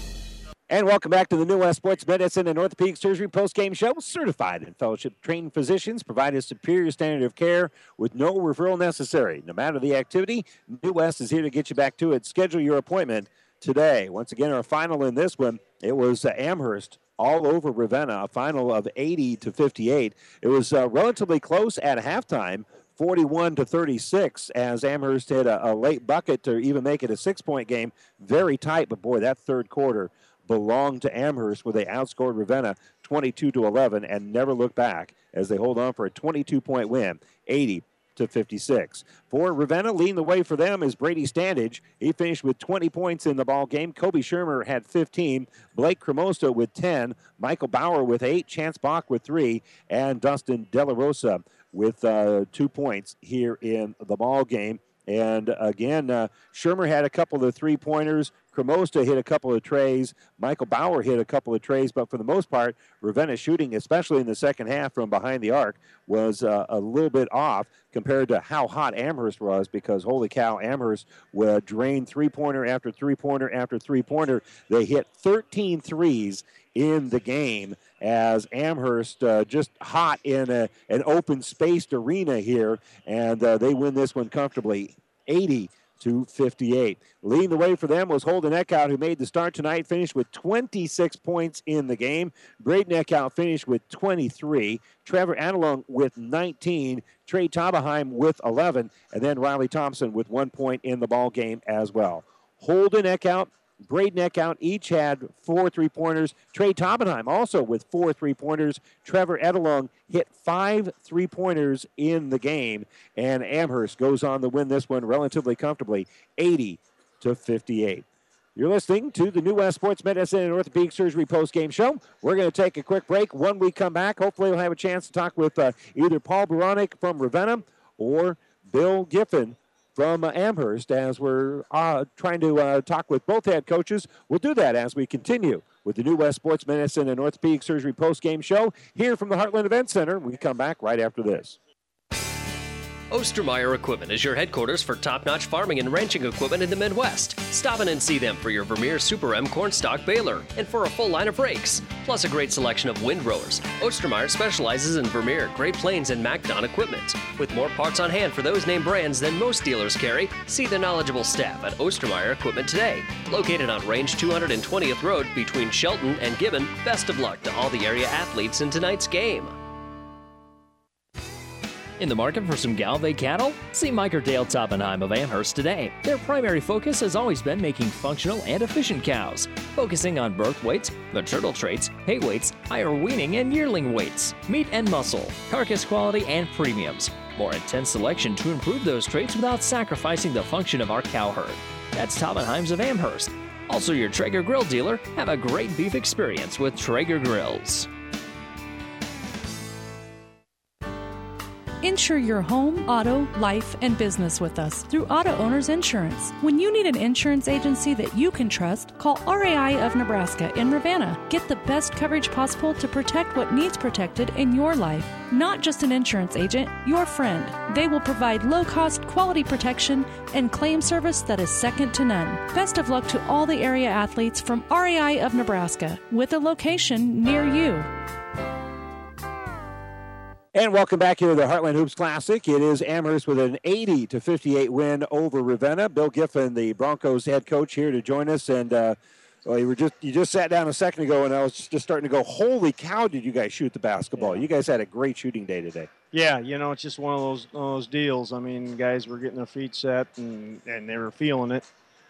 And welcome back to the New West Sports Medicine and Orthopedic Surgery post-game show. Certified and fellowship-trained physicians provide a superior standard of care with no referral necessary. No matter the activity, New West is here to get you back to it. Schedule your appointment today. Once again, our final in this one, it was uh, Amherst all over Ravenna, a final of eighty to fifty-eight. It was uh, relatively close at halftime, forty-one to thirty-six, as Amherst hit a, a late bucket to even make it a six-point game. Very tight, but boy, that third quarter belonged to Amherst, where they outscored Ravenna twenty-two to eleven and never looked back as they hold on for a twenty-two point win, eighty to fifty-six. For Ravenna, leading the way for them is Brady Standage. He finished with twenty points in the ball game. Kobe Shermer had fifteen, Blake Cremosta with ten, Michael Bauer with eight, Chance Bach with three, and Dustin De La Rosa with uh, two points here in the ball game. And again, uh, Shermer had a couple of three-pointers. Cremosta hit a couple of trays. Michael Bauer hit a couple of trays. But for the most part, Ravenna shooting, especially in the second half from behind the arc, was uh, a little bit off compared to how hot Amherst was, because, holy cow, Amherst uh, drained three-pointer after three-pointer after three-pointer. They hit thirteen threes in the game, as Amherst uh, just hot in a, an open-spaced arena here, and uh, they win this one comfortably, eighty to fifty-eight. Leading the way for them was Holden Eckhout, who made the start tonight, finished with twenty-six points in the game. Braden Eckhout finished with twenty-three. Trevor Adelung with nineteen. Trey Tabaheim with eleven. And then Riley Thompson with one point in the ball game as well. Holden Eckhout, Braden Eckhout each had four three-pointers. Trey Tabenheim also with four three-pointers. Trevor Edelung hit five three-pointers in the game. And Amherst goes on to win this one relatively comfortably, eighty to fifty-eight. You're listening to the New West Sports Medicine and Orthopedic Surgery post-game show. We're going to take a quick break. When we come back, hopefully we'll have a chance to talk with uh, either Paul Baronic from Ravenna or Bill Giffen from uh, Amherst, as we're uh, trying to uh, talk with both head coaches. We'll do that as we continue with the New West Sports Medicine and Orthopedic Surgery post-game show here from the Heartland Event Center. We come back right after this. Ostermeyer Equipment is your headquarters for top-notch farming and ranching equipment in the Midwest. Stop in and see them for your Vermeer Super M cornstalk baler and for a full line of rakes, plus a great selection of windrowers. Ostermeyer specializes in Vermeer, Great Plains, and MacDon equipment. With more parts on hand for those name brands than most dealers carry, see the knowledgeable staff at Ostermeyer Equipment today. Located on Range two hundred twentieth Road between Shelton and Gibbon, best of luck to all the area athletes in tonight's game. In the market for some Galve cattle? See Mike or Dale Toppenheim of Amherst today. Their primary focus has always been making functional and efficient cows, focusing on birth weights, maternal traits, hay weights, higher weaning and yearling weights, meat and muscle, carcass quality and premiums. More intense selection to improve those traits without sacrificing the function of our cow herd. That's Toppenheim's of Amherst. Also your Traeger grill dealer. Have a great beef experience with Traeger grills. Insure your home, auto, life, and business with us through Auto Owners Insurance. When you need an insurance agency that you can trust, call R A I of Nebraska in Ravenna. Get the best coverage possible to protect what needs protected in your life. Not just an insurance agent, your friend. They will provide low-cost, quality protection and claim service that is second to none. Best of luck to all the area athletes from R A I of Nebraska, with a location near you. And welcome back here to the Heartland Hoops Classic. It is Amherst with an eighty to fifty-eight win over Ravenna. Bill Giffen, the Broncos head coach, here to join us. And uh, well, you were just you just sat down a second ago, and I was just starting to go, holy cow, did you guys shoot the basketball? Yeah. You guys had a great shooting day today. Yeah, you know, it's just one of those one of those deals. I mean, guys were getting their feet set, and, and they were feeling it.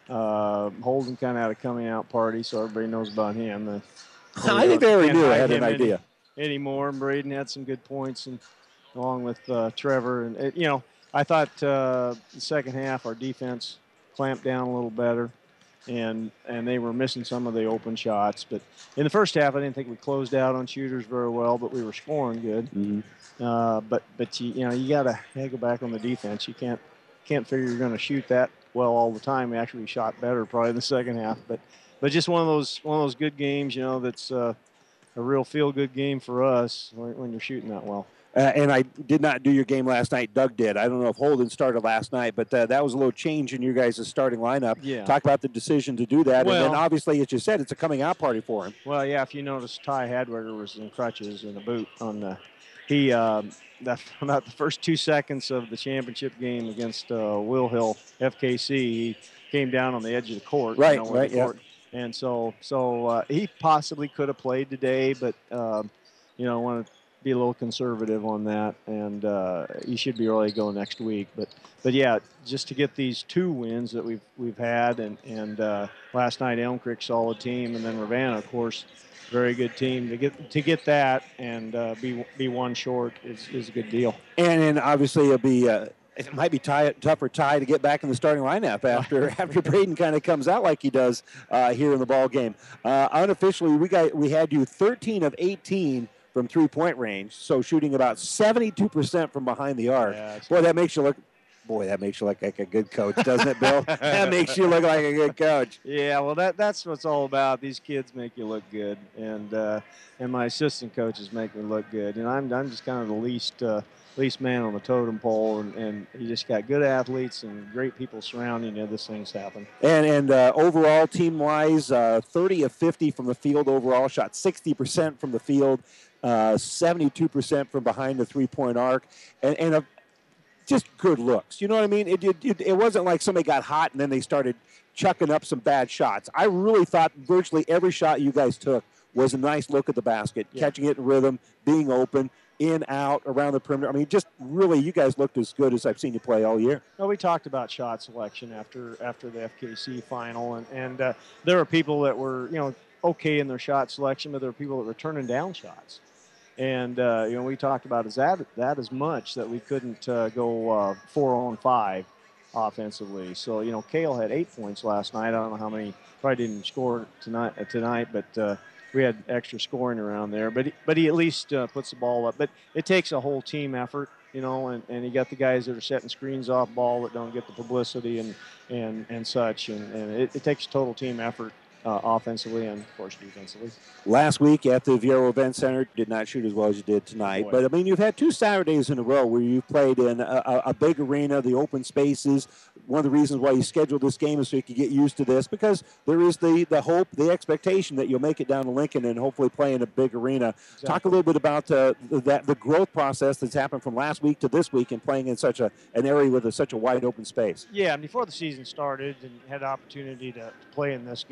Uh, Holden kind of had a coming out party, so everybody knows about him. Uh, I think they already knew. I had an idea. Anymore. And Braden had some good points, and along with uh, Trevor. And, it, you know, I thought uh, the second half our defense clamped down a little better, and and they were missing some of the open shots. But in the first half, I didn't think we closed out on shooters very well, but we were scoring good. Mm-hmm. Uh, but but you, you know, you gotta, you gotta go back on the defense. You can't can't figure you're going to shoot that well all the time. We actually shot better probably in the second half. But but just one of those one of those good games, you know, that's uh, a real feel-good game for us when, when you're shooting that well. Uh, and I did not do your game last night. Doug did. I don't know if Holden started last night, but uh, that was a little change in your guys' starting lineup. Yeah. Talk about the decision to do that. Well, and then obviously, as you said, it's a coming-out party for him. Well, yeah, if you notice, Ty Hadwiger was in crutches and a boot on the – he uh, – that, about the first two seconds of the championship game against uh, Will Hill, F K C, he came down on the edge of the court. Right, you know, right, yeah. And so, so uh, he possibly could have played today, but uh, you know, I want to be a little conservative on that, and uh, he should be ready to go next week. But, but yeah, just to get these two wins that we've we've had, and and uh, last night Elm Creek solid team, and then Ravenna, of course, very good team. To get to get that and uh, be be one short is is a good deal. And then obviously it'll be. Uh, It might be tie, tough for Ty to get back in the starting lineup after after Braden kind of comes out like he does uh, here in the ball game. Uh, unofficially, we got we had you thirteen of eighteen from three-point range, so shooting about seventy-two percent from behind the arc. Yeah, boy, that makes you look. Boy, that makes you look like a good coach, doesn't it, Bill? That makes you look like a good coach. Yeah, well, that that's what it's all about. These kids make you look good, and uh, and my assistant coaches make me look good. And I'm I'm just kind of the least. Uh, least man on the totem pole, and, and you just got good athletes and great people surrounding you. This thing's happen. And and uh, overall, team-wise, uh, thirty of fifty from the field overall, shot sixty percent from the field, uh, seventy-two percent from behind the three-point arc, and, and a, just good looks. You know what I mean? It, it, it wasn't like somebody got hot and then they started chucking up some bad shots. I really thought virtually every shot you guys took was a nice look at the basket, yeah. Catching it in rhythm, being open, in, out, around the perimeter. I mean, just really, you guys looked as good as I've seen you play all year. Well, we talked about shot selection after after the F K C final, and, and uh, there were people that were, you know, okay in their shot selection, but there were people that were turning down shots. And, uh, you know, we talked about is that, that as much that we couldn't uh, go uh, four on five offensively. So, you know, Cale had eight points last night. I don't know how many, probably didn't score tonight, uh, tonight but uh, we had extra scoring around there, but he, but he at least uh, puts the ball up. But it takes a whole team effort, you know, and, and you got the guys that are setting screens off ball that don't get the publicity and and, and such, and, and it, it takes a total team effort uh, offensively and, of course, defensively. Last week at the Viero Event Center, did not shoot as well as you did tonight. Boy. But, I mean, you've had two Saturdays in a row where you've played in a, a big arena, the open spaces. One of the reasons why you scheduled this game is so you could get used to this, because there is the, the hope, the expectation that you'll make it down to Lincoln and hopefully play in a big arena. Exactly. Talk a little bit about uh, that the growth process that's happened from last week to this week and playing in such a an area with a, such a wide open space. Yeah, before the season started and had the opportunity to play in this game, and,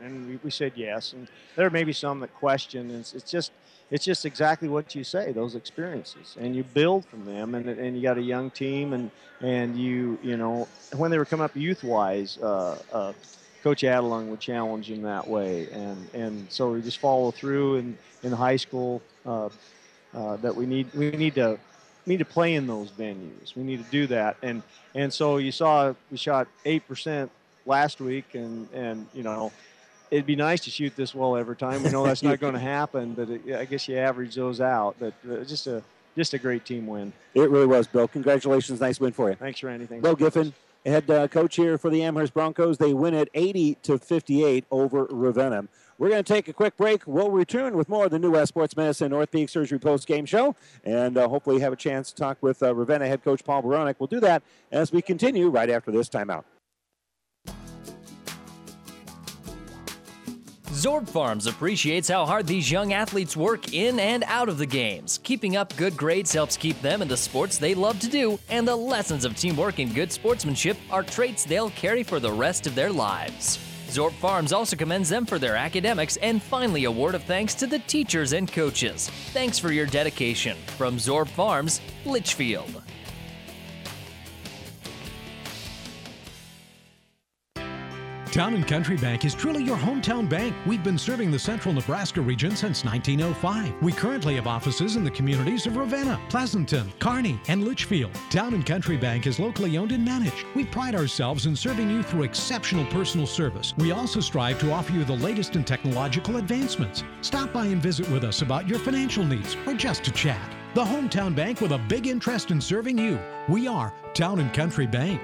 And we, we said yes. And there may be some that question. And it's, it's just it's just exactly what you say, those experiences. And you build from them. And, and you got a young team. And, and you, you know, when they were coming up youth-wise, uh, uh, Coach Adelung would challenge him that way. And, and so we just follow through in, in high school uh, uh, that we need we need to need to play in those venues. We need to do that. And and so you saw we shot eight percent last week, and, and you know, it'd be nice to shoot this well every time. We know that's not going to happen, but it, I guess you average those out. But uh, just a just a great team win. It really was, Bill. Congratulations. Nice win for you. Thanks, Randy. Thanks. Bill Giffen, head uh, coach here for the Amherst Broncos. They win it eighty to fifty-eight over Ravenna. We're going to take a quick break. We'll return with more of the New West Sports Medicine North Peak Surgery post-game show, and uh, hopefully have a chance to talk with uh, Ravenna head coach Paul Baronic. We'll do that as we continue right after this timeout. Zorb Farms appreciates how hard these young athletes work in and out of the games. Keeping up good grades helps keep them in the sports they love to do, and the lessons of teamwork and good sportsmanship are traits they'll carry for the rest of their lives. Zorb Farms also commends them for their academics, and finally a word of thanks to the teachers and coaches. Thanks for your dedication. From Zorb Farms, Litchfield. Town and Country Bank is truly your hometown bank. We've been serving the central Nebraska region since nineteen oh five. We currently have offices in the communities of Ravenna, Pleasanton, Kearney, and Litchfield. Town and Country Bank is locally owned and managed. We pride ourselves in serving you through exceptional personal service. We also strive to offer you the latest in technological advancements. Stop by and visit with us about your financial needs or just to chat. The hometown bank with a big interest in serving you. We are Town and Country Bank.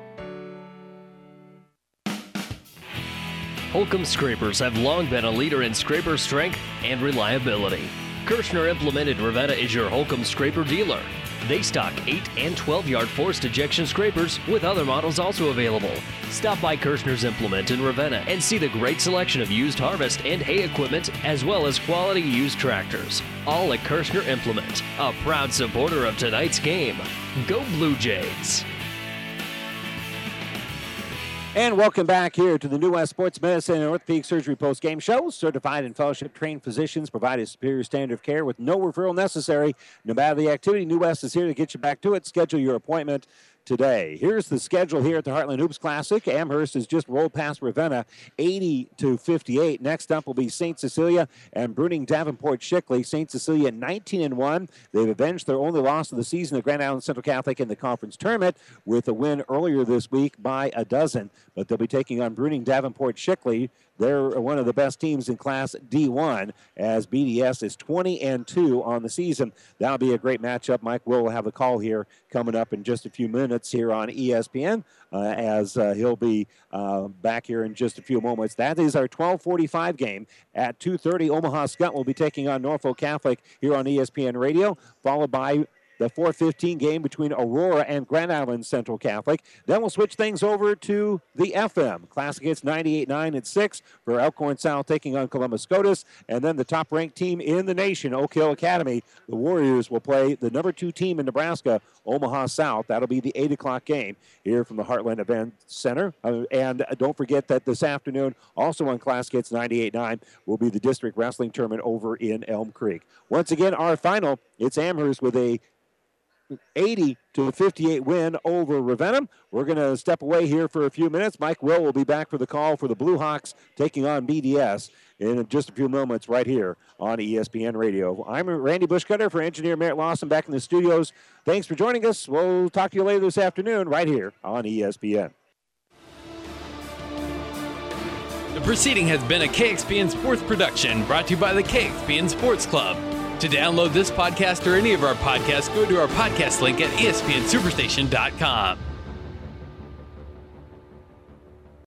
Holcomb Scrapers have long been a leader in scraper strength and reliability. Kirschner Implemented Ravenna is your Holcomb Scraper dealer. They stock eight and twelve yard forced ejection scrapers with other models also available. Stop by Kirschner's Implement in Ravenna and see the great selection of used harvest and hay equipment as well as quality used tractors. All at Kirschner Implement, a proud supporter of tonight's game. Go Blue Jays! And welcome back here to the New West Sports Medicine and North Peak Surgery post-game show. Certified and fellowship-trained physicians provide a superior standard of care with no referral necessary. No matter the activity, New West is here to get you back to it. Schedule your appointment today. Here's the schedule here at the Heartland Hoops Classic. Amherst has just rolled past Ravenna eighty to fifty-eight. Next up will be Saint Cecilia and Bruning Davenport Shickley. Saint Cecilia nineteen and one. They've avenged their only loss of the season at Grand Island Central Catholic in the conference tournament with a win earlier this week by a dozen. But they'll be taking on Bruning Davenport Shickley. They're one of the best teams in Class D one, as B D S is twenty and two on the season. That'll be a great matchup. Mike will have a call here coming up in just a few minutes here on E S P N, uh, as uh, he'll be uh, back here in just a few moments. That is our twelve forty-five game. At two thirty, Omaha Skutt will be taking on Norfolk Catholic here on E S P N Radio, followed by the four fifteen game between Aurora and Grand Island Central Catholic. Then we'll switch things over to the F M. Classic hits ninety-eight nine at six for Elkhorn South taking on Columbus Scotus. And then the top-ranked team in the nation, Oak Hill Academy, the Warriors will play the number two team in Nebraska, Omaha South. That'll be the eight o'clock game here from the Heartland Event Center. Uh, and don't forget that this afternoon, also on Classic Hits ninety-eight nine, will be the district wrestling tournament over in Elm Creek. Once again, our final, it's Amherst with a eighty to fifty-eight win over Ravenna. We're going to step away here for a few minutes. Mike Will will be back for the call for the Blue Hawks taking on B D S in just a few moments right here on E S P N Radio. I'm Randy Bushcutter for engineer Merritt Lawson back in the studios. Thanks for joining us. We'll talk to you later this afternoon right here on E S P N. The proceeding has been a K X P N Sports production brought to you by the K X P N Sports Club. To download this podcast or any of our podcasts, go to our podcast link at E S P N Superstation dot com.